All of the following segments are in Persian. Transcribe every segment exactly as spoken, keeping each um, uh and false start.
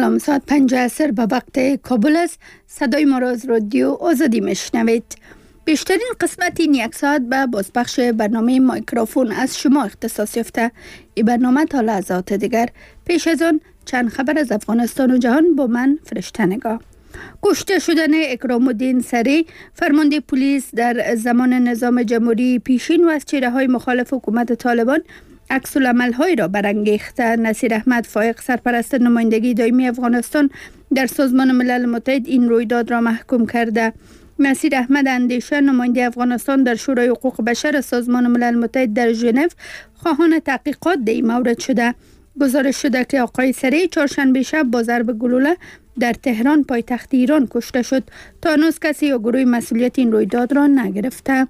سلام، ساعت پنج عصر به وقت کابل است. صدای ما را از رادیو آزادی میشنوید. بیشترین قسمت این یک ساعت به بازپخش برنامه مایکروفون از شما اختصاص یافته. این برنامه تا لحظات دیگر. پیش از آن چند خبر از افغانستان و جهان با من فرشته نگاه. کشته شدن اکرام الدین سری، فرمانده پلیس در زمان نظام جمهوری پیشین و از چهره های مخالف حکومت طالبان عکس العمل های را برانگیخته. نصیر احمد فائق، سرپرست نمایندگی دائمی افغانستان در سازمان ملل متحد، این رویداد را محکوم کرده. نصیر احمد اندیشه، نماینده افغانستان در شورای حقوق بشر سازمان ملل متحد در ژنو، خواهان تحقیقات در این مورد شده. گزارش شده که آقای سری چهارشنبه شب با ضرب گلوله در تهران پایتخت ایران کشته شد. تا هنوز کسی یا گروه مسئولیت این رویداد را نگرفته.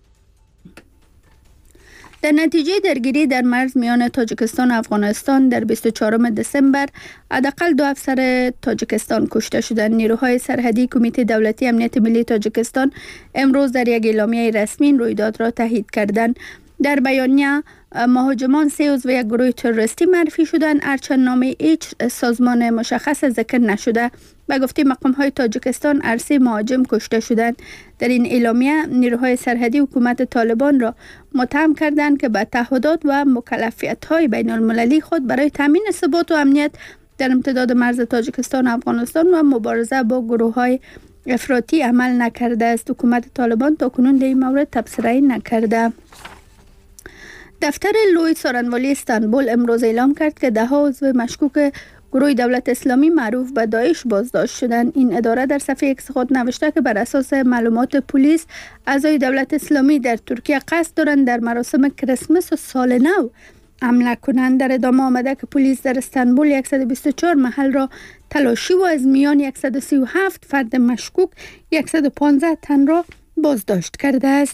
در نتیجه درگیری در مرز میان تاجیکستان و افغانستان در بیست و چهارم دسامبر حداقل دو افسر تاجیکستان کشته شدند. نیروهای سرحدی کمیته دولتی امنیت ملی تاجیکستان امروز در یک اعلامیه رسمی این رویداد را تایید کردند. در بیانیه مهاجمان سه عضو یک گروه تروریستی معرفی شدند، هرچند نام هیچ سازمان مشخص ذکر نشده. به گفته مقام های تاجیکستان هر سه مهاجم کشته شدند. در این اعلامیه نیروهای سرحدی حکومت طالبان را متهم کردند که به تعهدات و مکلفیت های بین المللی خود برای تامین ثبات و امنیت در امتداد مرز تاجیکستان و افغانستان و مبارزه با گروه های افراطی عمل نکرده است. حکومت طالبان تاکنون در این مورد تبصره نکرده. دفتر لوی سارنوالی استانبول امروز اعلام کرد که ده ها عضو مشکوک گروه دولت اسلامی معروف به داعش بازداشت شدند. این اداره در صفحه ایکس خود نوشته که بر اساس معلومات پلیس اعضای دولت اسلامی در ترکیه قصد دارند در مراسم کریسمس و سال نو حمله کنند. در ادامه آمده که پلیس در استانبول صد و بیست و چهار محل را تلاشی و از میان صد و سی و هفت فرد مشکوک صد و پانزده تن را بازداشت کرده است.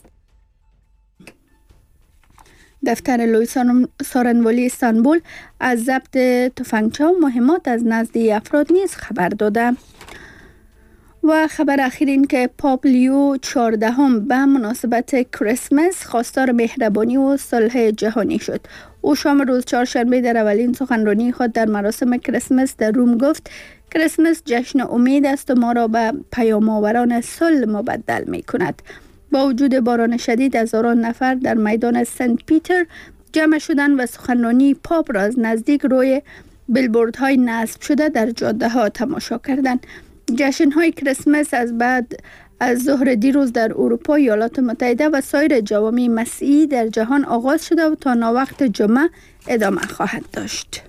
دفتر لوی سارنوالی استانبول از ضبط تفنگچه و مهمات از نزد افراد نیز خبر داده. و خبر اخیر این که پاپ لیو چهاردهم به مناسبت کریسمس خواستار مهربانی و صلح جهانی شد. او شام روز چهارشنبه در اولین سخنرانی خود در مراسم کریسمس در روم گفت: کریسمس جشن امید است و ما را به پیام‌آوران صلح مبدل می کند. با وجود باران شدید هزاران نفر در میدان سنت پیتر جمع شدند و سخنرانی پاپ را از نزدیک روی بیلبوردهای نصب شده در جاده ها تماشا کردند. جشن های کریسمس از بعد از ظهر دیروز در اروپا، ایالات متحده و سایر جوامع مسیحی در جهان آغاز شده و تا ناوقت جمعه ادامه خواهد داشت.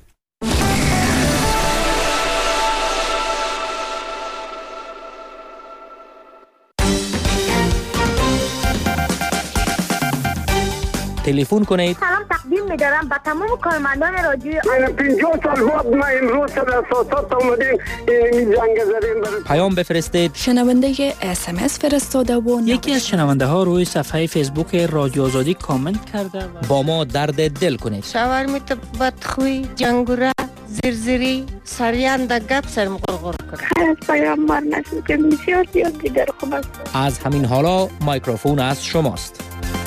تلفن کنید. سلام تقدیم می‌دارم به تمام کارمندان رادیو. من پنجاه سال بعد ما امروز در اساسات اومدیم این جنگ زدیم. پیام بفرستید. شنونده اس ام اس فرستاده و یکی از شنونده ها روی صفحه فیسبوک رادیو آزادی کامنت کرده و با ما درد دل کنید. شاورمیت بدخوی، جنگوره، زرزری، سریان در گپ سرم غرغر کنه. از پیام مار نشد که بسیار زیاد دیگر خوب است. از همین حالا مایکروفون از شماست.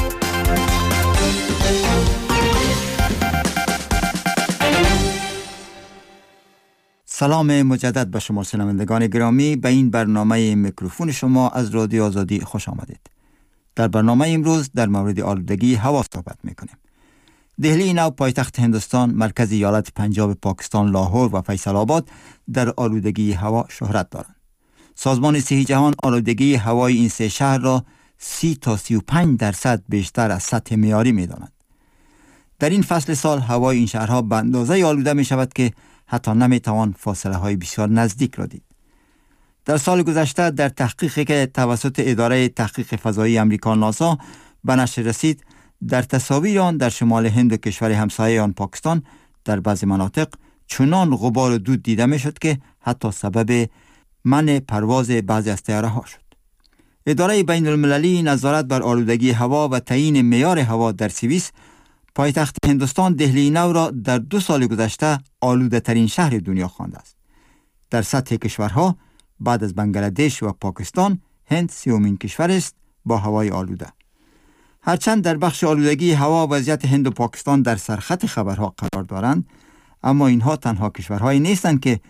سلام مجدد به شما شنوندگان گرامی. به این برنامه میکروفون شما از رادیو آزادی خوش آمدید. در برنامه امروز در مورد آلودگی هوا صحبت میکنیم. دهلی نو پایتخت هندوستان، مرکز ایالت پنجاب پاکستان لاهور و فیصل آباد در آلودگی هوا شهرت دارند. سازمان صحی جهان آلودگی هوای این سه شهر را سی تا سی و پنج درصد بیشتر از سطح معیاری می‌داند. در این فصل سال هوای این شهرها به اندازه آلوده می شود که حتی نمیتوان فاصله های بسیار نزدیک را دید. در سال گذشته در تحقیقی که توسط اداره تحقیق فضایی امریکا ناسا به نشر رسید، در تصاویر آن در شمال هند و کشور همسایه آن پاکستان در بعضی مناطق چنان غبار و دود دیده می شد که حتی سبب منع پرواز بعضی از طیاره ها شد. اداره بین المللی نظارت بر آلودگی هوا و تعیین معیار هوا در سوئیس پایتخت هندوستان دهلی نو را در دو سال گذشته آلوده ترین شهر دنیا خوانده است. در سطح کشورها بعد از بنگلادش و پاکستان، هند سومین کشور است با هوای آلوده. هرچند در بخش آلودگی هوا وضعیت هند و پاکستان در سرخط خبرها قرار دارند، اما اینها تنها کشورهایی نیستند که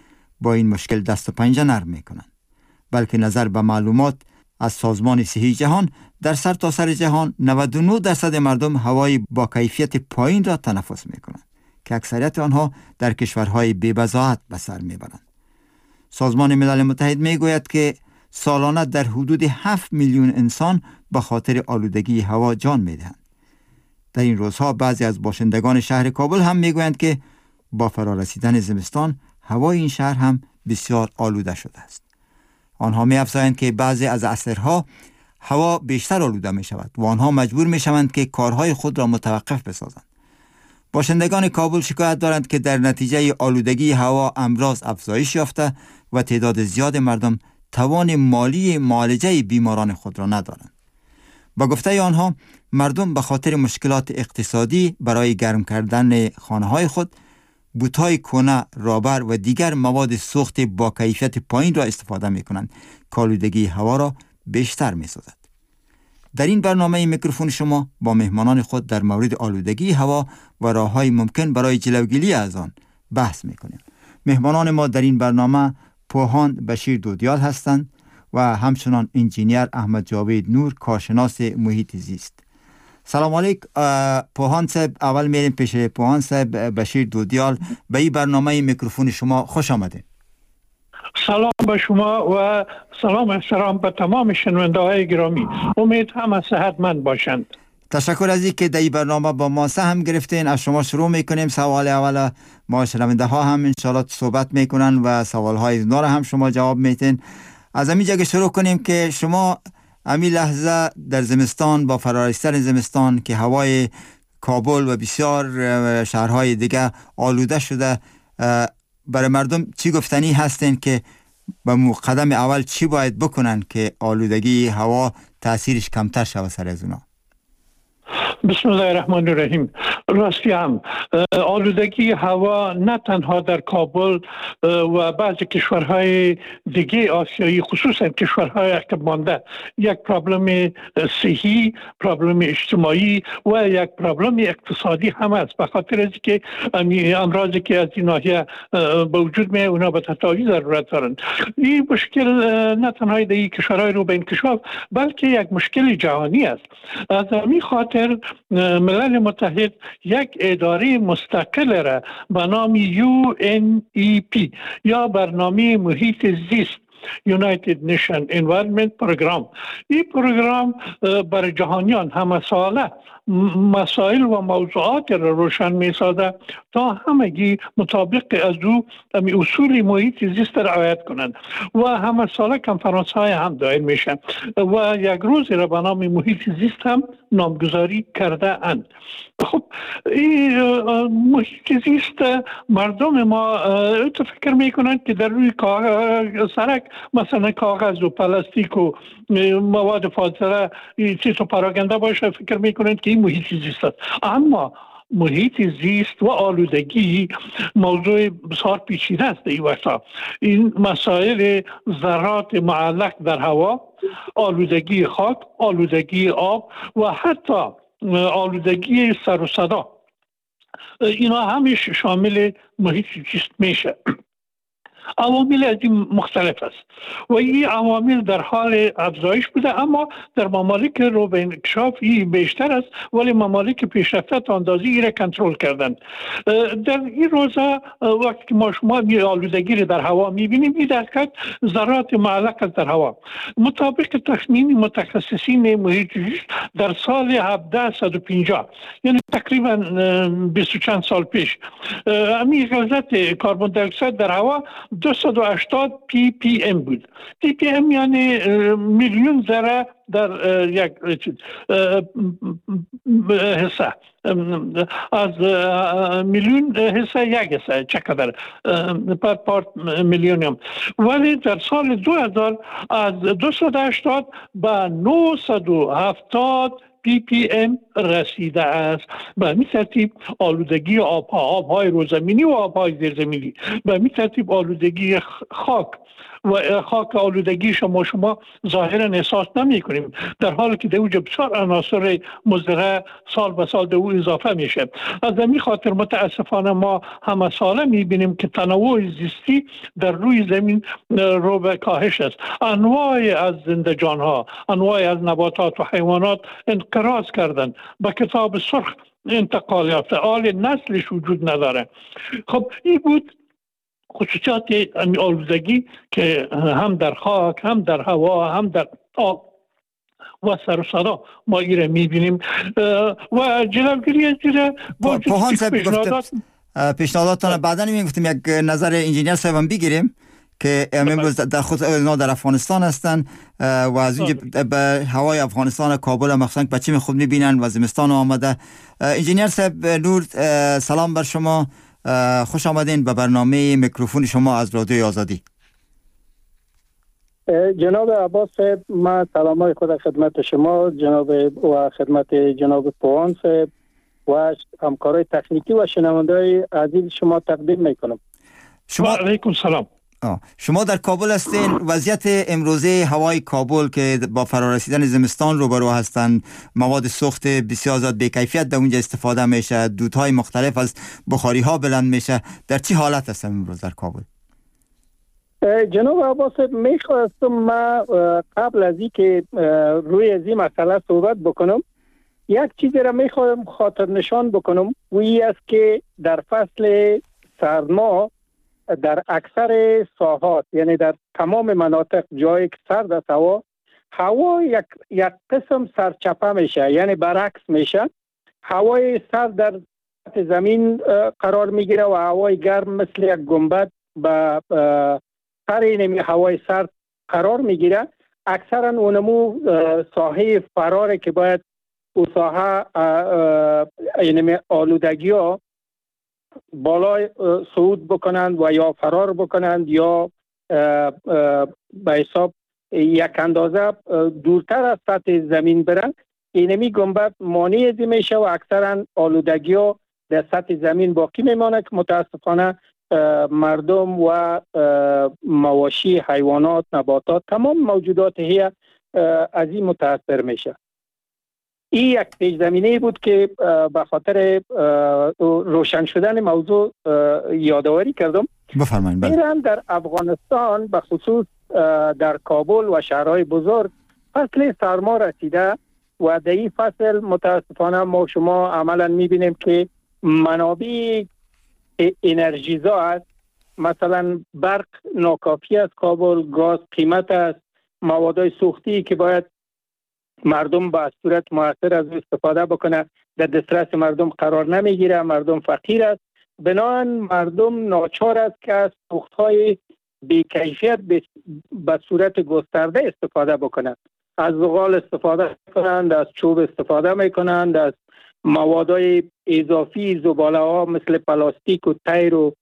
با این مشکل دست و پنجه نرم میکنند، بلکه نظر به معلومات از سازمان صحی جهان در سر تا سر جهان نود و نه درصد مردم هوای با کیفیت پایین را تنفس میکنند که اکثریت آنها در کشورهای بی‌بضاعت به سر میبرند. سازمان ملل متحد میگوید که سالانه در حدود هفت میلیون انسان به خاطر آلودگی هوا جان میدهند. در این روزها بعضی از باشندگان شهر کابل هم میگویند که با فرارسیدن زمستان هوای این شهر هم بسیار آلوده شده است. آنها می‌افزایند که بعضی از عصرها هوا بیشتر آلوده می شود و آنها مجبور می شوند که کارهای خود را متوقف بسازند. باشندگان کابل شکایت دارند که در نتیجه آلودگی هوا امراض افزایش یافته و تعداد زیاد مردم توان مالی معالجه بیماران خود را ندارند. با گفته آنها مردم به خاطر مشکلات اقتصادی برای گرم کردن خانه‌های خود بوت‌های کهنه، رابر و دیگر مواد سوخت با کیفیت پایین را استفاده می‌کنند که آلودگی هوا را بیشتر می‌سازد. در این برنامه میکروفون شما با مهمانان خود در مورد آلودگی هوا و راه‌های ممکن برای جلوگیری از آن بحث می‌کنیم. مهمانان ما در این برنامه پوهان بشیر دودیال هستند و همچنان انجینیر احمد جاوید نور، کارشناس محیط زیست. سلام علیکم پوهان صاحب. اول میریم پیش پوهان صاحب بشیر دودیال. به این برنامه میکروفون شما خوش آمدید. سلام به شما و سلام احترام به تمام شنونده‌های گرامی. امید همه صحتمند باشند. تشکر از اینکه در این برنامه با ما سهم گرفتین. از شما شروع میکنیم. سوال اول ما شنونده ها هم انشاءالله صحبت میکنن و سوال های اونا را هم شما جواب میتین. از همین جگه شروع کنیم که شما همین لحظه در زمستان با فرارسیدن زمستان که هوای کابل و بسیار شهرهای دیگه آلوده شده، برای مردم چی گفتنی هستین که به قدم اول چی باید بکنن که آلودگی هوا تاثیرش کمتر شود سر از اونا؟ بسم الله الرحمن الرحیم. راستی هم آلودگی هوا نه تنها در کابل و بعضی کشورهای دیگه آسیایی، خصوصا کشورهای عقب مانده، یک پرابلم صحی، پرابلم اجتماعی و یک پرابلم اقتصادی هم است، به خاطر از که امراضی که از این ناحیه به وجود میاد اونا به تداوی ضرورت دارند. این مشکل نه تنها در کشورهای رو به انکشاف بلکه یک مشکل جهانی است. از همین خاطر ملل متحد یک اداره مستقل را به نام یو ان ای پی یا برنامه محیط زیست United Nations Environment Program، این پروگرام بر جهانیان همه ساله مسائل و موضوعات را روشن می سازد تا همگی مطابق از او اصول محیط زیست را رعایت کنند و همه ساله کنفرانس های هم دایر میشن و یک روز را به نام محیط زیست هم نامگذاری کرده اند. خب این محیط زیست مردم ما تو فکر میکنند که در روی سرک مثلا کاغذ و پلاستیک و مواد فاضله چیز و پراکنده باشه، فکر میکنند که این محیط زیست است. اما محیط زیست و آلودگی موضوع بسیار پیچیده است. این وقتا این مسائل ذرات معلق در هوا، آلودگی خاک، آلودگی آب و حتی آلودگی سر و صدا، اینا همیش شامل محیط زیست میشه. عوامل از این مختلف است و این عوامل در حال افزایش بوده، اما در ممالک رو به انکشاف این بیشتر است، ولی ممالک پیشرفته تا اندازه این را کنترل کردن. در این روزا وقتی که ما شما آلودگی را در هوا میبینیم، این دقیقاً ذرات معلق در هوا مطابق تخمین متخصصین محیط زیست در سال هفده پنجاه، یعنی تقریبا بیست و چند سال پیش، همین غلظت کربن دی اکساید در هوا دویست و هشتاد پی پی ام بود. پی پی ام یعنی میلیون ذره در یک حصه، از میلیون حصه یک حصه چقدر پر پارت میلیونیم، ولی در سال دو هزار از دویست و هشتاد به نهصد و هفتاد پی پی ام رسیده است. به همین ترتیب آلودگی آبها، آبهای روزمینی و آبهای زیرزمینی، به همین ترتیب آلودگی خاک و خاک آلودگی شما شما ظاهرا احساس نمی کنیم، در حالی که در اوجه بسیار عناصر مضره سال به سال در او اضافه میشه. از همین خاطر متاسفانه ما همه ساله می بینیم که تنوع زیستی در روی زمین رو به کاهش است. انواع از زندگان ها، انواع از نباتات و حیوانات انقراض کردن، به کتاب سرخ انتقال یافته، آل نسلش وجود نداره. خب این بود خصوصیات آلودگی که هم در خاک، هم در هوا، هم در آب و سر و صدا ما ایره میبینیم و جلوگیری از زیر پاهان صاحب گفتم پیشنهاداتان بعدا میگفتیم یک نظر انجینیر صاحب هم بگیریم که امروز در خود اونا در افغانستان هستن و از اینجا به هوای افغانستان کابل مخصوصا بچه خود میبینن و زمستان آمده. انجینیر صاحب نور، سلام بر شما، خوش آمدین به برنامه میکروفون شما از رادیوی آزادی. جناب عباس صاحب، من سلامای خود خدمت شما جناب و خدمت جناب پوان صاحب و همکارای تکنیکی و شنونده‌های عزیز شما تقدیم میکنم. شما علیکم سلام. آه. شما در کابل هستین. وضعیت امروزه هوای کابل که با فرارسیدن زمستان روبرو هستند، مواد سوخت بسیار زیاد بی‌کیفیت در اونجا استفاده میشه، دودهای مختلف از بخاری ها بلند میشه، در چی حالت هستن امروز در کابل؟ جناب عباس، میخواستم ما قبل از این که روی از این مسئله صحبت بکنم یک چیزی را میخواهم خاطر نشان بکنم و این است که در فصل سرما در اکثر ساحات، یعنی در تمام مناطق جایی که سرد است هوا هوا یک یک قسم سرچپه میشه، یعنی برعکس میشه. هوای سرد در زمین قرار میگیره و هوای گرم مثل یک گنبد به سر این هوای سرد قرار میگیره. اکثرا اونمو ساحه فراره که باید او ساحه یعنی آلودگی ها بالای صعود بکنند و یا فرار بکنند یا به حساب یک اندازه دورتر از سطح زمین برند. اینمی گنبد مانع ازی میشه و اکثرا آلودگی ها در سطح زمین باقی میمانه که متاسفانه مردم و مواشی، حیوانات، نباتات، تمام موجودات هی از این متاثر میشه. این یک پیش زمینه بود که به خاطر روشن شدن موضوع یادآوری کردم. بفرمایید. ایران در افغانستان به خصوص در کابل و شهرهای بزرگ فصل سرما رسیده و در این فصل متاسفانه ما شما عملا میبینیم که منابع انرژیزا است. مثلا برق ناکافی است، کابل گاز قیمت است، موادهای سوختی که باید مردم با صورت مؤثر از استفاده بکنه در دسترس مردم قرار نمیگیره، مردم فقیر است. بنابراین مردم ناچار است که از سوختهای بی‌کیفیت به صورت گسترده استفاده بکنند. از زغال استفاده کنند، از چوب استفاده میکنند، از موادهای اضافی زباله ها مثل پلاستیک و تیر و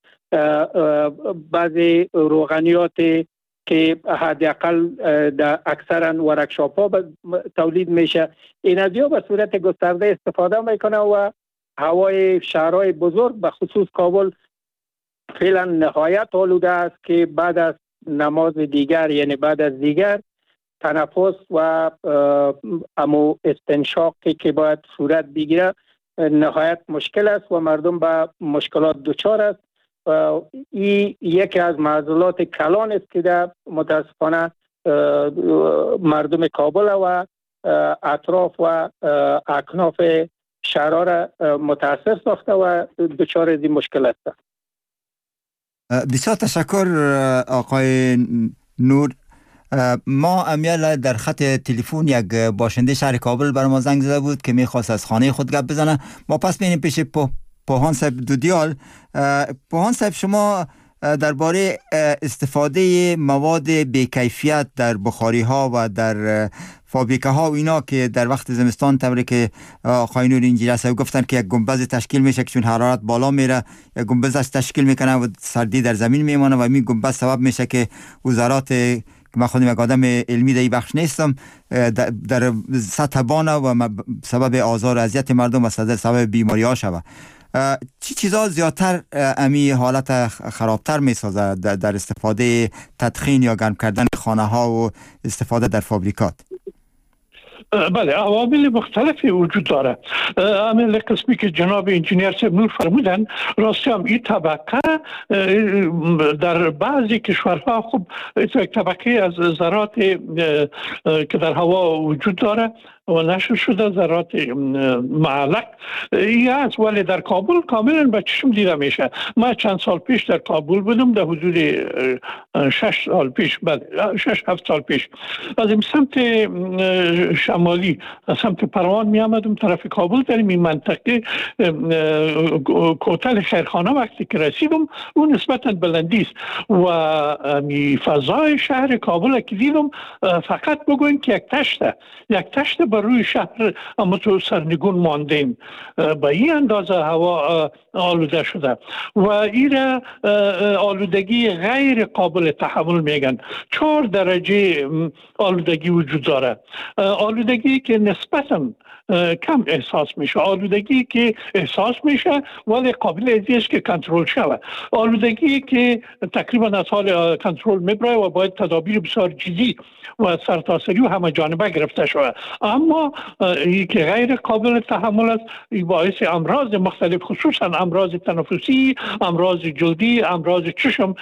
بعضی روغنیات که حداقل در اکثرا ورکشاپ ها تولید میشه، این از ها به صورت گسترده استفاده میکنه و هوای شهرهای بزرگ به خصوص کابل فعلا نهایت آلوده است که بعد از نماز دیگر، یعنی بعد از دیگر، تنفس و امو استنشاقی که باید صورت بگیره نهایت مشکل است و مردم به مشکلات دچار است. این یکی از معضلات کلان است که در متاسفانه مردم کابل و اطراف و اکناف شهرها را متاثر ساخته و دچار از این مشکل است. بسیار تشکر آقای نور. ما امیال در خط تلفن یک باشنده شهر کابل بر ما زنگ زده بود که میخواست از خانه خود گپ بزنه. ما پس بینیم پیش پو پوهان صاحب دودیال. پوهان صاحب، شما درباره استفاده مواد بی‌کیفیت در بخاری ها و در فابریکه ها و اینا که در وقت زمستان طوری که آقای نور انجینیر صاحب گفتن که یک گنبد تشکیل میشه که چون حرارت بالا میره یک گنبد تشکیل میکنه و سردی در زمین میمانه و این گنبد سبب میشه که وزارات من خودم یک آدم علمی در این بخش نیستم، در سطح بانه و سبب آزار و اذیت مردم و سبب بیماری ها شود. چی چیزا زیادتر امی حالت خرابتر می سازه در استفاده تدخین یا گرم کردن خانه ها و استفاده در فابریکات؟ بله، عوامل مختلفی وجود داره. عامل قسمی که جناب انجینیر صاحب نور فرمودن، راستی هم این طبقه در بعضی کشورها خب یک طبقه از ذرات که در هوا وجود داره و نشر شده، ذرات معلق این است، ولی در کابل کاملا به چشم دیده میشه. من چند سال پیش در کابل بودم، در حدود شش سال پیش، بعد شش هفت سال پیش از این سمت شمالی از سمت پروان می آمدم طرف کابل. در این منطقه کوتل خیرخانه وقتی که رسیدم اون نسبتا بلندی است و می فضای شهر کابل که دیدم فقط بگوین که یک تشته یک تشته بر روی شهر اما تو سرنگون ماندیم. به این اندازه هوا آلوده شده و این آلودگی غیر قابل تحمل میگن. چهار درجه آلودگی وجود داره. آلودگی که نسبتاً کم احساس میشه، آلودگی که احساس میشه ولی قابل ازیست که کنترل شود، آلودگی که تقریبا از حال کنترل میبره و باید تدابیر بسیار جدی و سرتاسری و همه جانبه گرفته شود. اما این که غیر قابل تحمل است، این باعث امراض مختلف خصوصا امراض تنفسی، امراض جلدی، امراض چشم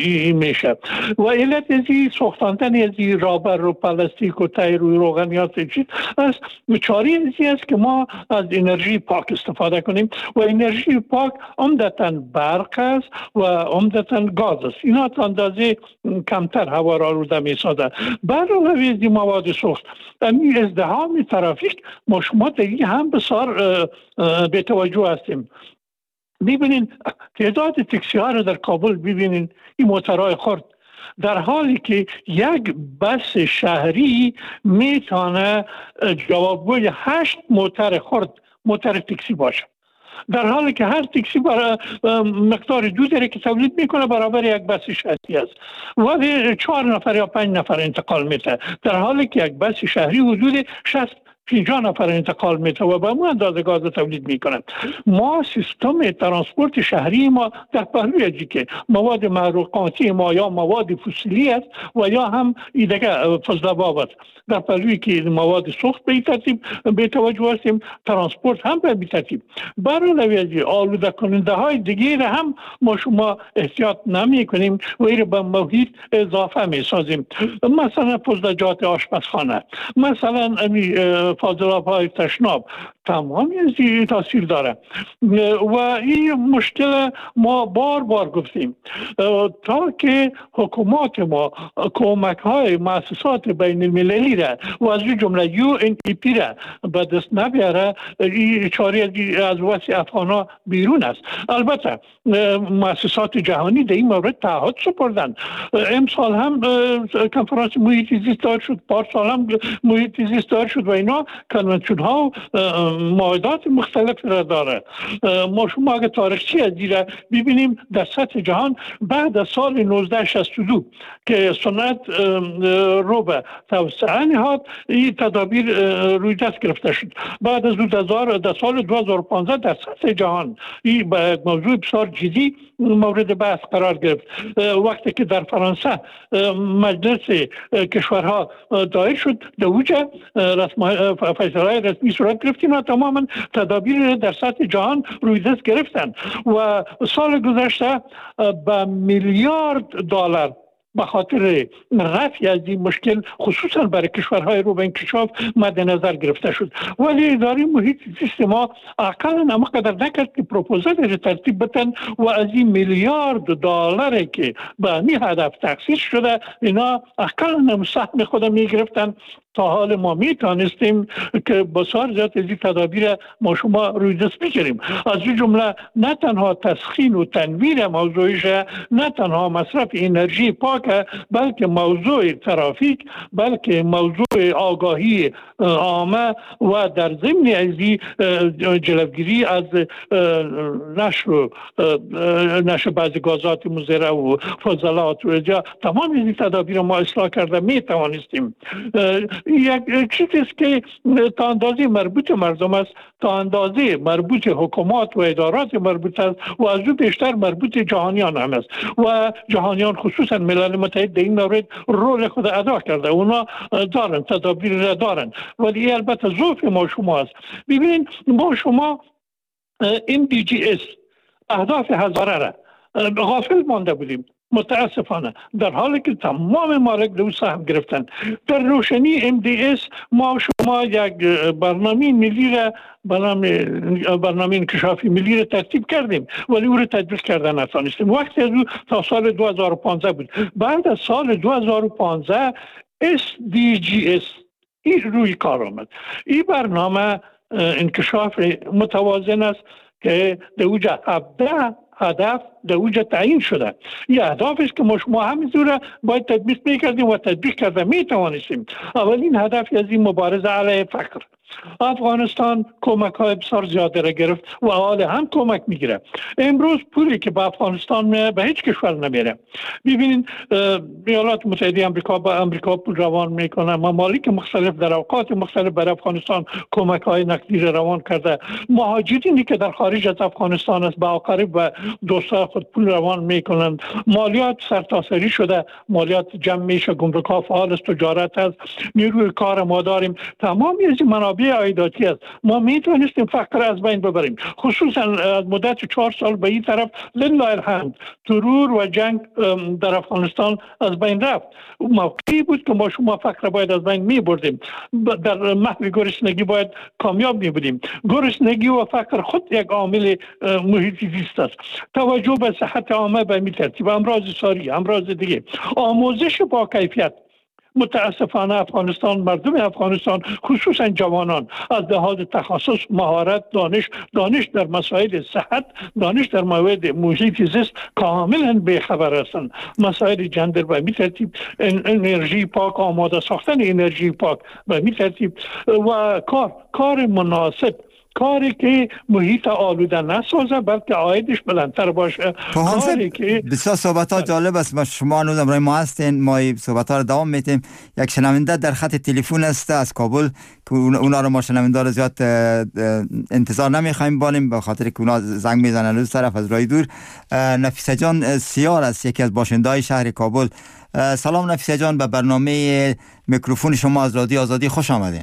میشه. و علت ازی سوختاندن ازی رابر و پلاستیک و تیر و روغنیات چیز است. چاری ازی است که ما از انرژی پاک استفاده کنیم و انرژی پاک عمدتاً برق است و عمدتاً گاز است. اینا تا اندازه کمتر هوا را آلوده می‌سازد. برعلاوه از این مواد سوخت، این ازدحام ترافیک ما شما دیگه هم بسیار به توجه هستیم. ببینین تعداد تاکسی ها رو در کابل ببینین، این موترهای خرد، در حالی که یک بس شهری میتونه جوابگوی هشت موتر خرد موتر تاکسی باشه، در حالی که هر تاکسی برای مقدار دو داره که تولید میکنه برابر یک بس شهری است، ولی چهار نفر یا پنج نفر انتقال میده، در حالی که یک بس شهری حدود شصت پنجاه نفر انتقال میده و به اون اندازه گاز تولید میکنه. ما سیستم ترانسپورت شهری ما در پهلوی ازی که مواد محروقاتی ما یا مواد فسیلی است و یا هم ایدگه فضلباب است، در پهلوی که مواد سوخت به این ترتیب به توجه هستیم، ترانسپورت هم به این ترتیب. برای ازی آلوده کننده های دیگه هم ما شما احتیاط نمی کنیم و این به محیط اضافه می سازیم. مثلا فضلجات آشپزخانه، مثلا فاضلاب های تشناب، تمامی از این تاثیر داره و این مشکل ما بار بار گفتیم تا که حکومات ما کمک های مؤسسات بین المللی را و از جمله یو ان ای پی را به دست نبیاره، این چاره از وسع افغانا بیرون است. البته مؤسسات جهانی در این مورد تعهد سپردن. امسال هم کنفرانس محیط زیست دار شد، پارسال هم محیط زیست دار شد و اینا کنونشن ها معاهدات مختلف را داره. ما شما اگه تاریخچه از دیره ببینیم در سطح جهان بعد از سال نوزده شصت و دو که سنت رو به توسعه نهاد، این تدابیر روی دست گرفته شد. بعد از در سال دو هزار و پانزده در سطح جهان این به موضوع بسیار جدی مورد بحث قرار گرفت. وقتی که در فرانسه مجلس کشورها دایر شد، در اوجه فیصله رسمی صورت گرفت، اینا تماما تدابیر در سطح جهان روی دست گرفتن و سال گذشته به میلیارد دلار به خاطر رفع از این مشکل خصوصا برای کشورهای رو به انکشاف مد نظر گرفته شد. ولی اداره محیط زیست ما اقلا هم قدر نکرد که پروپوزال را ترتیب بتن و از این میلیارد دلاری که به این هدف تخصیص شده اینا اقلا هم سهم خود می گرفتن تا حال ما می توانستیم که بسیار زیاد از این تدابیر ما شما روی دست بگیریم. از این جمله نه تنها تسخین و تنویر موضوعش، نه تنها مصرف انرژی پاک، بلکه موضوع ترافیک، بلکه موضوع آگاهی عامه و در ضمن ازی جلوگیری از نشر نشر بعضی گازات مضر و فضلات و تمام این تدابیر ما اصلاح کرده می توانستیم. یک چیزی است که تا اندازه مربوط مردم است، تا اندازه مربوط حکومات و ادارات مربوط است و از او بیشتر مربوط جهانیان هم است و جهانیان خصوصا ملل متحد در این مورد رول خود ادا کرده. اونا دارن تدابیر را دارن، ولی البته ضعف ما شما است. ببینید ما شما ام دی جی اس اهداف هزاره را غافل مانده بودیم متاسفانه، در حالی که تمام مالک دو سهم گرفتن. در روشنی ام دی اس ما شما یک برنامه ملی را برنامه انکشافی ملی را ترتیب کردیم ولی او را تطبیق کردن نتوانستیم. وقتی از او تا سال دو هزار و پانزده بود. بعد از سال دو هزار و پانزده اس دی جی اس این روی کار آمد. این برنامه انکشاف متوازن است که در اوجه هفده هدف در اوجه تعیین شده. این اهداف است که ما شما همینطوره باید تطبیق میکردیم و تطبیق کرده میتوانستیم. اولین هدف از این مبارزه علیه فقر. افغانستان کمک های بسیار زیاده را گرفت و حال هم کمک میگیره. امروز پولی که به افغانستان میره به هیچ کشور نمیره. ببینید ایالات متحده آمریکا با امریکا پول روان میکنه، ممالک مختلف در اوقات مختلف برای افغانستان کمک های نقدی را روان کرده. مهاجرینی که در خارج از افغانستان است با اقارب و دوستان خود پول روان میکنند. مالیات سرتاسری شده، مالیات جمع میشه، گمرک‌ها فعال است، تجارت است، نیروی کار ما داریم. تمام این منابع عایداتی است. ما میتونستیم فقر از بین ببریم. خصوصا از مدت چهار سال به این طرف لله الحمد ترور و جنگ در افغانستان از بین رفت. موقعی بود که ما شما فقر باید از بین می بردیم. در محو گرسنگی باید کامیاب می بودیم. گرسنگی و فقر خود یک عامل محیطی زیست است. توجه به صحت عامه به می ترتیب، امراض ساری، امراض دیگه، آموزش با کیفیت. متاسفانه افغانستان، مردم افغانستان خصوصا جوانان از لحاظ تخصص، مهارت، دانش دانش در مسائل صحت، دانش در موارد محیط زیست کاملا بی‌خبر هستند. مسائل جندر به می ترتیب، انرژی پاک، آماده ساختن انرژی پاک به می ترتیب و کار کار مناسب، کاری که محیط آلوده نسازه بلکه عایدش بلندتر باشه. کاری که بسیار صحبت ها جالب است. ما شما هنوز امروز ما هستین، ما صحبت ها رو دوام میتیم. یک شنونده در خط تلفن است از کابل که اونا رو ما شنونده رو زیاد انتظار نمیخوایم بالیم به خاطر که اونا زنگ میزنن روز طرف از راه دور. نفیسه جان سیار است، یکی از باشنده‌های شهر کابل. سلام نفیسه جان، به برنامه میکروفون شما از رادیو آزادی خوش آمدین.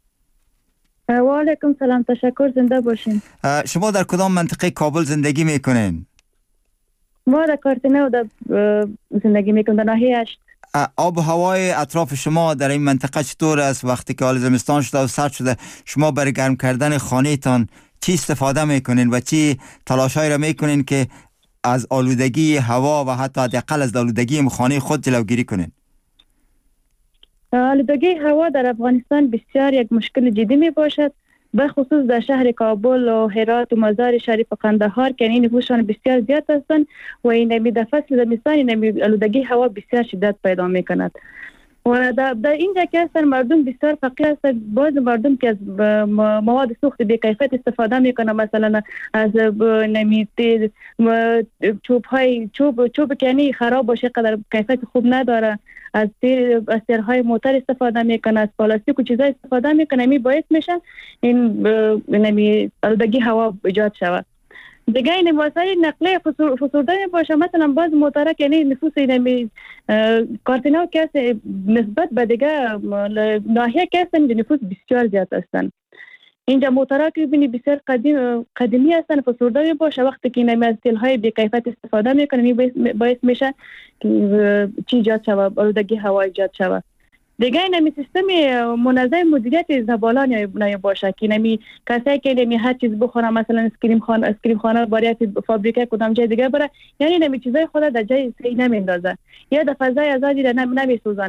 و علیکم سلام، تشکر، زنده باشین. شما در کدام منطقه کابل زندگی میکنین؟ ما در کارتنه در زندگی میکنم، در ناحیه هشت. آب و هوای اطراف شما در این منطقه چطور است؟ وقتی که حال زمستان شده و سرد شده، شما برای گرم کردن خانه تان چی استفاده میکنین و چی تلاشایی را میکنین که از آلودگی هوا و حتی حداقل از آلودگی خانه خود جلوگیری کنین؟ آلودگی هوا در افغانستان بسیار یک مشکل جدی می باشد، به خصوص در شهر کابل و هرات و مزار شریف و قندهار که این نفوسشان بسیار زیاد هستند و این در فصل زمستان این آلودگی هوا بسیار شدت پیدا می کند. و در, در اینجا که هستن مردم بسیار فقیر هستند. بعض مردم که از مواد سوخت بی کیفیت استفاده میکنن، مثلا از نمی چوب های چوب چوب که یعنی خراب باشه، قدر کیفیت خوب نداره، از تیر از تیرهای موتور استفاده میکنه، از پلاستیک و چیزای استفاده میکنه، می باعث میشن این نمی آلودگی هوا ایجاد شود. دیگه این وسایل نقلیه فسرده باشه، مثلا باز موتورک یعنی نفوس این کارتینا که نسبت به دیگه ناحیه که هستن نفوس بسیار زیاد هستن. اینجا موتورک که بینی بسیار قدیم قدیمی هستن، فسرده باشه، وقتی که این از تیل‌های بی کیفیت استفاده میکنه باعث میشه که چی ایجاد شود، آلودگی هوا ایجاد شود. دیگه این سیستم منظم مدیریت زبالان یا باشه که نمی کسایی که نمی هر چیز بخورن، مثلا اسکریم خانه اسکریم خانه باریت فابریکه کدام جای دیگه بره، یعنی نمی چیزای خود در جای صحیح نمیندازه یا در فضای آزادی در نمی سوزانه.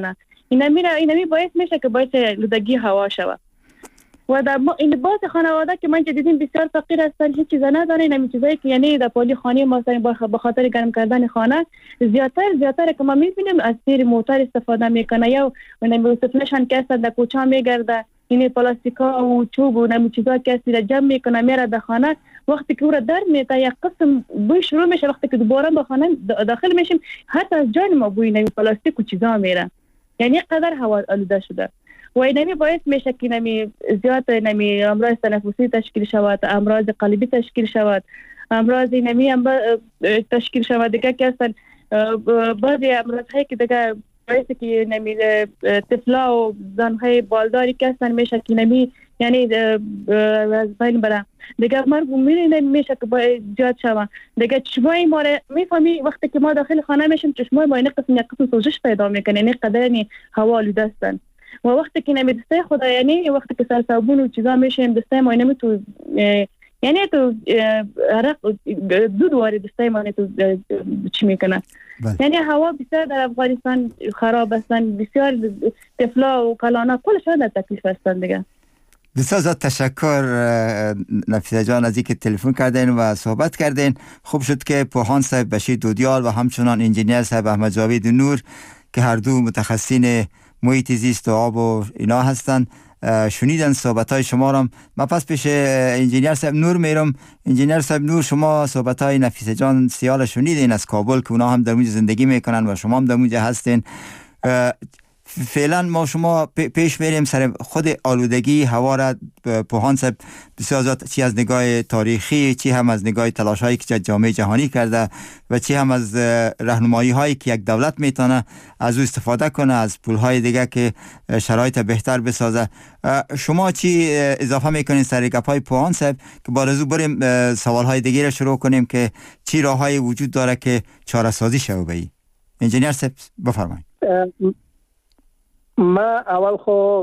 اینا میره اینا باعث میشه که باعث آلودگی هوا شود. و در این باز خانواده که من دیدیم بسیار فقیر هستن، هیچ چیز ندارن. این چیزایی که یعنی در پالی خانه ما به خاطر گرم کردن خانه زیادتر زیادتر که ما میبینیم از سیر موتور استفاده میکنه یا نمی استفادهشان که است در کوچه میگرده، این پلاستیکا و چوب و نمی چیزا که است جمع میکنه میره در خانه. وقتی که او را در میته یک قسم بوی شروع میشه، وقتی که دوباره به خانه داخل میشیم حتی از جان ما بوی نمی پلاستیک و چیزا میره. یعنی قدر هوا آلوده شده و اینمی باعث میشه که نمی زیاد نمی امراض تنفسی تشکیل شود، امراض قلبی تشکیل شود، امراض نمی تشکیل شود دیگه که اصلا بعضی امراض هایی که دیگه باعث که نمی طفلا و زنهای بالداری که اصلا میشه که نمی یعنی از بین بره دیگه مرگ میره میشه که باید زیاد شود. دیگه چشمای ما میفهمی وقتی که ما داخل خانه میشیم چشمای ما این قسم یک قسم سوزش پیدا میکنه، یعنی قدر هوا آلوده هستن. و وقتی که نمی دسته خدا یعنی وقتی که سر صابون و چیزا میشیم دسته ما نمی تو یعنی تو عرق دود وارد دسته ما تو چی میکنه. یعنی هوا بسیار در افغانستان خراب هستن، بسیار طفلا و کلانا کلشان در تکلیف هستن دیگه. بسیار زیاد تشکر نفیسه جان از اینکه تلفن کردین و صحبت کردین. خوب شد که پوهان صاحب بشیر دودیال و همچنان انجینیر صاحب احمد جاوید نور که هر دو متخصصین محیط زیست و آب و اینا هستن شنیدن صحبت های شما را. من پس پیش انجینیر صاحب نور میرم. انجینیر صاحب نور، شما صحبت های نفیسه جان سیال شنیدین از کابل که اونا هم در اونجا زندگی میکنن و شما هم در اونجا هستین. فعلا ما شما پیش میریم سر خود آلودگی هوا را. پوهان صاحب بسیار زیاد چی از نگاه تاریخی، چی هم از نگاه تلاش هایی که جامعه جهانی کرده و چی هم از راهنمایی هایی که یک دولت میتونه از او استفاده کنه، از پول های دیگه که شرایط بهتر بسازه. شما چی اضافه میکنین سر گپ های پوهان صاحب که بارزو بریم سوال های دیگه را شروع کنیم که چی راه های وجود داره که چاره سازی شو بی؟ انجینیر صاحب بفرمایید. ما اول خو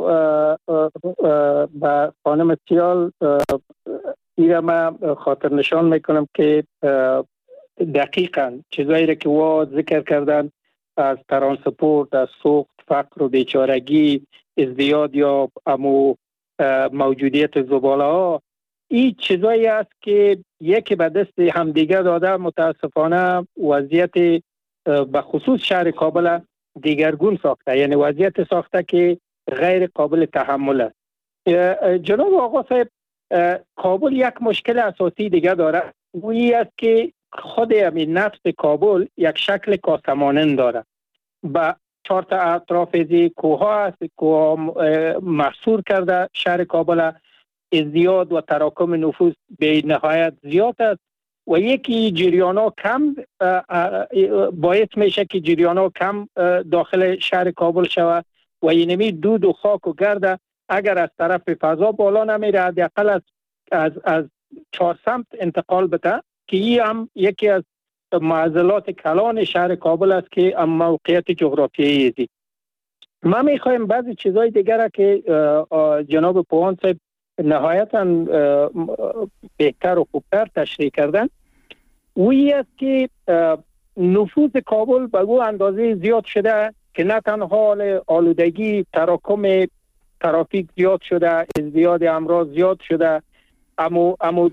با خانم سیال ایره ما خاطر نشان میکنم که دقیقا چیزایی را که وا ذکر کردن از ترانسپورت، از سوخت، فقر و بیچارگی، ازدیاد یا امو موجودیت زباله ها، این چیزایی است که یکی به دست همدیگه داده متاسفانه وضعیت به خصوص شهر کابل دیگرگون ساخته، یعنی وضعیت ساخته که غیر قابل تحمل است. جناب آقا صاحب، کابل یک مشکل اساسی دیگه داره، اونی است که خود همین نفس کابل یک شکل کاسمانند داره. با چهار تا اطراف از کوه ها است، کوه محصور کرده شهر کابل. ازدیاد و تراکم نفوس به نهایت زیاد است و یکی جریان ها کم باعث میشه که جریان ها کم داخل شهر کابل شود و اینمی دود و خاک و گرد اگر از طرف فضا بالا نمیره حداقل از از از چهار سمت انتقال بده که این هم یکی از معضلات کلان شهر کابل است که موقعیت جغرافیایی است. ما میخوایم بعضی چیزای دیگر را که جناب پوهان صاحب نهایتا بهتر و خوبتر تشریح کردن، وی است که نفوذ کابل به او اندازه زیاد شده که نه تنها آلودگی، تراکم ترافیک زیاد شده، ازدیاد امراض زیاد شده، اما اما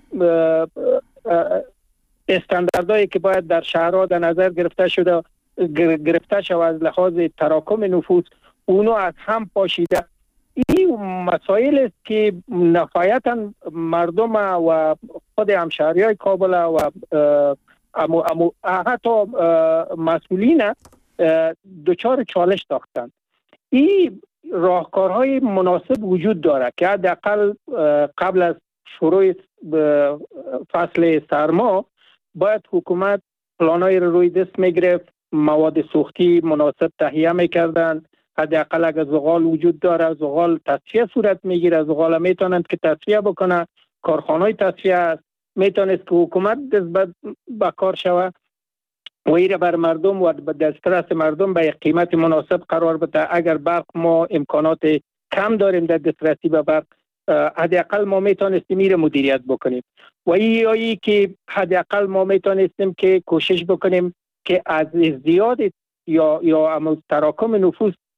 استانداردهایی که باید در شهرها در نظر گرفته شده گرفته شده از لحاظ تراکم نفوذ اونو از هم پاشیده. این مسائل است که نهایتا مردم و خود همشهریای کابل و امو امو حتی مسئولین دچار چالش ساختند. این راهکارهای مناسب وجود داره که حداقل قبل از شروع فصل سرما باید حکومت پلانای رو روی دست میگرفت، مواد سوختی مناسب تهیه میکردند. حداقل اگر زغال وجود داره، زغال تصفیه صورت میگیره، زغال میتونند که تصفیه بکنه، کارخانه‌های تصفیه است، میتونست که حکومت دست به کار شود و ایره بر مردم و به دسترس مردم به قیمت مناسب قرار بده. اگر برق ما امکانات کم داریم در دسترسی به برق، حداقل ما میتونستیم ایره مدیریت بکنیم و ای که حداقل ما میتونستیم که کوشش بکنیم که از ازدیاد یا یا تراکم نفوس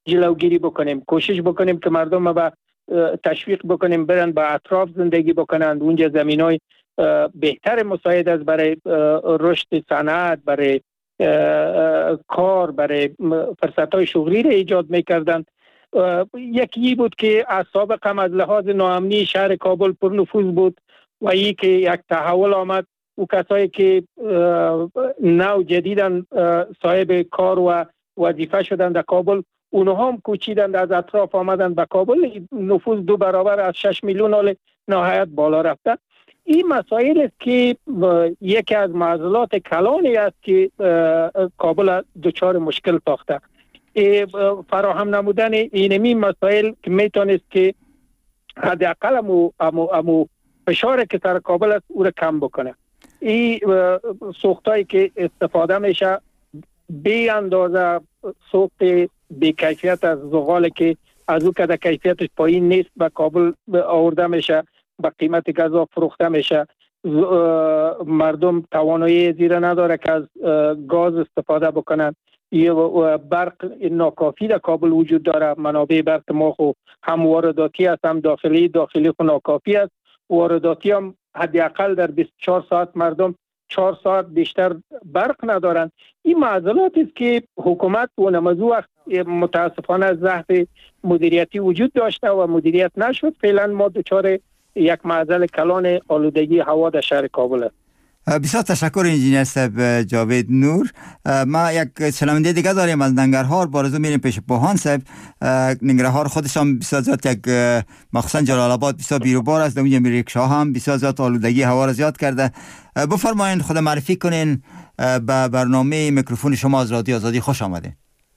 جلوگیری بکنیم، کوشش بکنیم که مردم با تشویق بکنیم برن با اطراف زندگی بکنند. اونجا زمینای بهتر مساعد است برای رشد صنعت، برای کار، برای فرصت‌های شغلی را ایجاد می‌کردند. یکی بود که از سابق هم از لحاظ ناامنی شهر کابل پر نفوذ بود و ای که یک تحول آمد و کسایی که نو جدیدن صاحب کار و وظیفه شدن در کابل، اونها هم کوچیدند، از اطراف آمدند به کابل. نفوذ دو برابر از شش میلیون حال نهایت بالا رفته. این مسائل است که یکی از معضلات کلانی است که کابل دچار مشکل ساخته. فراهم نمودن اینمی مسائل که میتونست که حداقل امو امو امو فشار که سر کابل است او را کم بکنه. این سوختایی که استفاده میشه بی اندازه سوخت بی کیفیت از زغال که از او که کیفیتش پایین نیست به کابل آورده میشه، با قیمت گازا فروخته میشه. مردم توانایی زیرا نداره که از گاز استفاده بکنن. یه برق ناکافی در کابل وجود داره. منابع برق ما خو هم وارداتی است هم داخلی. داخلی خو ناکافی است. وارداتی هم حداقل در بیست و چهار ساعت مردم چهار ساعت بیشتر برق ندارند. این معضلاتی است که حکومت و نمازو وقت متاسفانه ضعف مدیریتی وجود داشته و مدیریت نشد. فعلا ما دچار یک معضل کلان آلودگی هوا در شهر کابل است. بسیار تشکر انجینیر صاحب جاوید نور. ما یک شنونده دیگه داریم از ننگرهار. بارزو میریم پیش پوهان صاحب. ننگرهار خودش هم بسیار زیاد یک مخصوصا جلال آباد بسیار بیروبار است. اونجا ریکشا هم بسیار زیاد آلودگی هوا را زیاد کرده. بفرمایید خود معرفی کنین به برنامه میکروفون شما از رادیو آزادی. خوش آمده.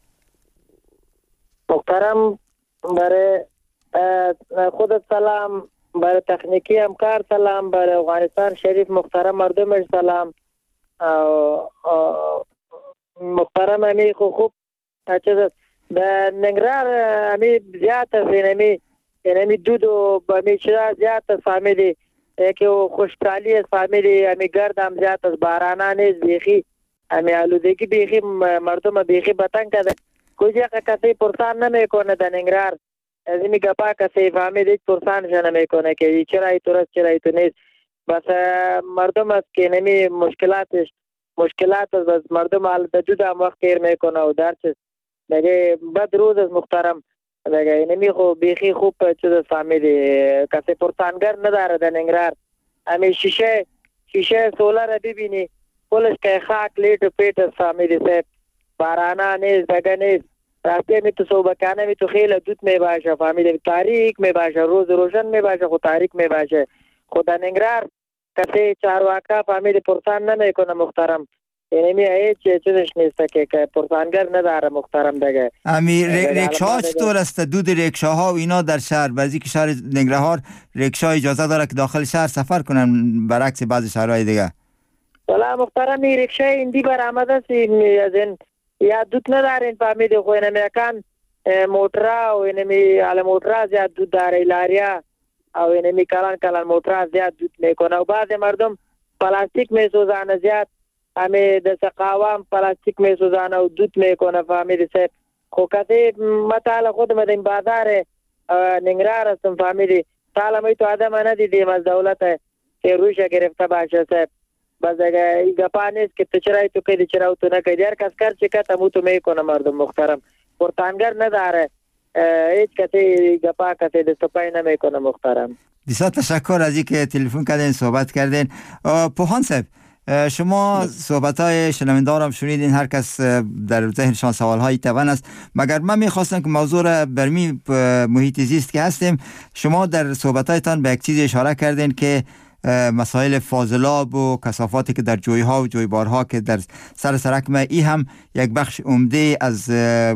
محترم، برای خودت سلام، برای تکنیکی همکار سلام، برای افغانستان شریف محترم مردمش سلام. محترم امی خوب خوب چیز در ننگرهار امی زیاد است. اینمی اینمی دود و امی چرا زیاد است فهمیدی که خوشحالی است فهمیدی. امی گرد هم زیاد است، بارانه نیست بیخی. امی آلودگی بیخی مردم بیخی بتنگ کرده. کجا کسی پرسان نمیکنه در ننگرهار. از این گپا کسی فهمید هیچ پرسانش نمیکنه که چرا ای تو چرا ای تو نیست. بس مردم است که نمی مشکلاتش مشکلات است. بس مردم حال بدود هم وقت کیر میکنه و درچه میگه بد روز است. محترم میگه نمی خو بیخی خوب چیز فهمیدی کسی پرسانگر نداره در ننگرهار. همین شیشه شیشه سولر ببینی کلش که خاک لیت و پیت است فهمیدی صاحب. بارانه نیست دگه نیست. راسته می تو صوبکانه می تو خیلی دود می باشه فهمیده. تاریک می باشه، روز روشن می باشه خود تاریک می باشه. خدا ننگرهار کسی چارواکا فهمیده پرسان نمی کنه محترم. یعنی می هیچ چیزش نیست که پرسانگر نداره محترم دیگه. امی ریکشا چطور است؟ دود ریکشاها و اینا در شهر بعضی که شهر ننگرهار ریکشا اجازه داره که داخل شهر سفر کنن برعکس بعضی شهرهای دیگه. والا محترم این ریکشا ایندی برآمده است از این یا دود ندارین فهمیده. خو اینمی اکان موترا و اینمی حال موترا زیاد دود داره لاریا او اینمی کلان کلان موترا زیاد دود میکنه و بعض مردم پلاستیک میسوزانه زیاد. همی دست قوام پلاستیک میسوزانه و دود میکنه فهمیده صاحب. خو کسی مطال خود مدین بازار ننگرهار هستم فهمیده. سال می تو آدم ندیدیم از دولت که روش گرفته باشه صاحب. بس اگه این گپا نیست که تو چرایی تو که چرا تو نکه دیار کس کر چه که تمو تو میکنه مردم محترم. پرتانگر نداره هیچ کسی گپا کسی دست پای نمیکنه محترم. بسیار تشکر از اینکه تلفن کردین صحبت کردین. پوهان صاحب شما صحبت های شنوندارم شنیدین، هر کس در ذهنشان سوال های توان است. مگر من میخواستم که موضوع را برمی محیط زیست که هستیم شما در صحبت هایتان به یک چیز اشاره کردین که مسائل فاضلاب و کثافاتی که در جویها و جویبارها که در سر سرک ای هم یک بخش عمده از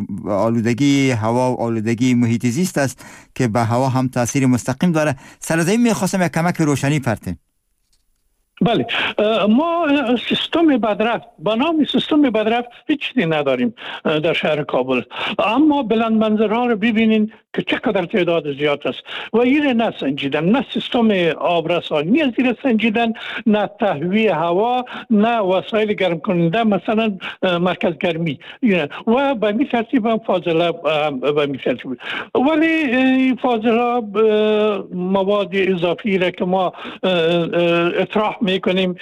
آلودگی هوا و آلودگی محیط زیست است که به هوا هم تاثیر مستقیم داره. سر زمین میخواستم یک کمک روشنی پرتین. بله، ما سیستم بدرفت با نام سیستم بدرفت هیچ چیزی نداریم در شهر کابل، اما بلند منظرها رو ببینین که چقدر تعداد زیاد است و این نه سنجیدن، نه سیستم آبرسانی از این سنجیدن، نه تهویه هوا، نه وسایل گرم کننده مثلا مرکز گرمی و به می ترتیب هم فاضله به می ترتیب. ولی فاضله مواد اضافی را که ما اطراح میکنیم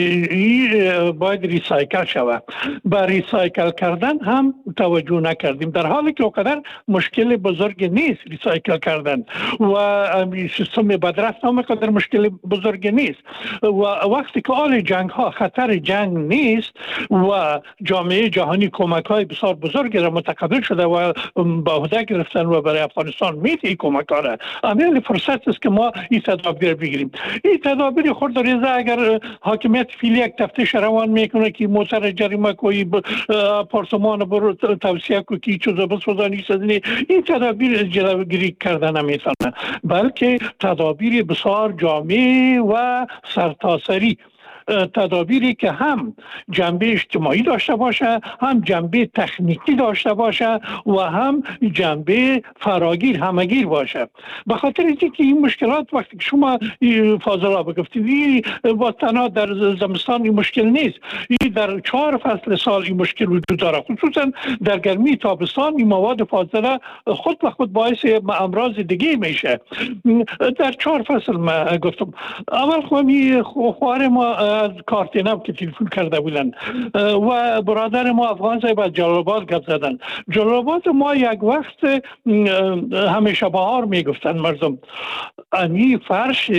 باید ریسایکل شود. با ریسایکل کردن هم توجه نکردیم، در حالی که اونقدر مشکل بزرگ نیست ریسایکل کردن و سیستم بدرفت هم قدر مشکل بزرگ نیست و وقتی که آل جنگ ها خطر جنگ نیست و جامعه جهانی کمک های بسیار بزرگی را متقبل شده و به عهده گرفتن و برای افغانستان میده کمک ها را، امیل فرصت است که ما این تدابیر بگیریم. این تدابیر خود ریزه اگر حاکمیت فیلی یک تفتیش روان میکنه که موتر جریمه کوی پارتمان برو توصیه کو کی چیزا بسازانی سازنی، این تدابیر جلوگیری کردن نمیتونه، بلکه تدابیر بسیار جامع و سرتاسری، تدابیری که هم جنبه اجتماعی داشته باشه، هم جنبه تکنیکی داشته باشه و هم جنبه فراگیر همگیر باشه. به خاطر اینکه این مشکلات وقتی که شما فاضلاب بگفتید با تنها در زمستان این مشکل نیست، این در چهار فصل سال این مشکل وجود داره، خصوصا در گرمی تابستان این مواد فاضله خود به خود باعث امراض دیگه میشه. در چهار فصل ما گفتم اول خواهی خواهر ما از کارتینب که تلفن کرده بودن و برادر ما افغان صاحب از جلال آباد گپ زدن. جلال آباد ما یک وقت همیشه بهار میگفتن مردم، امی فرش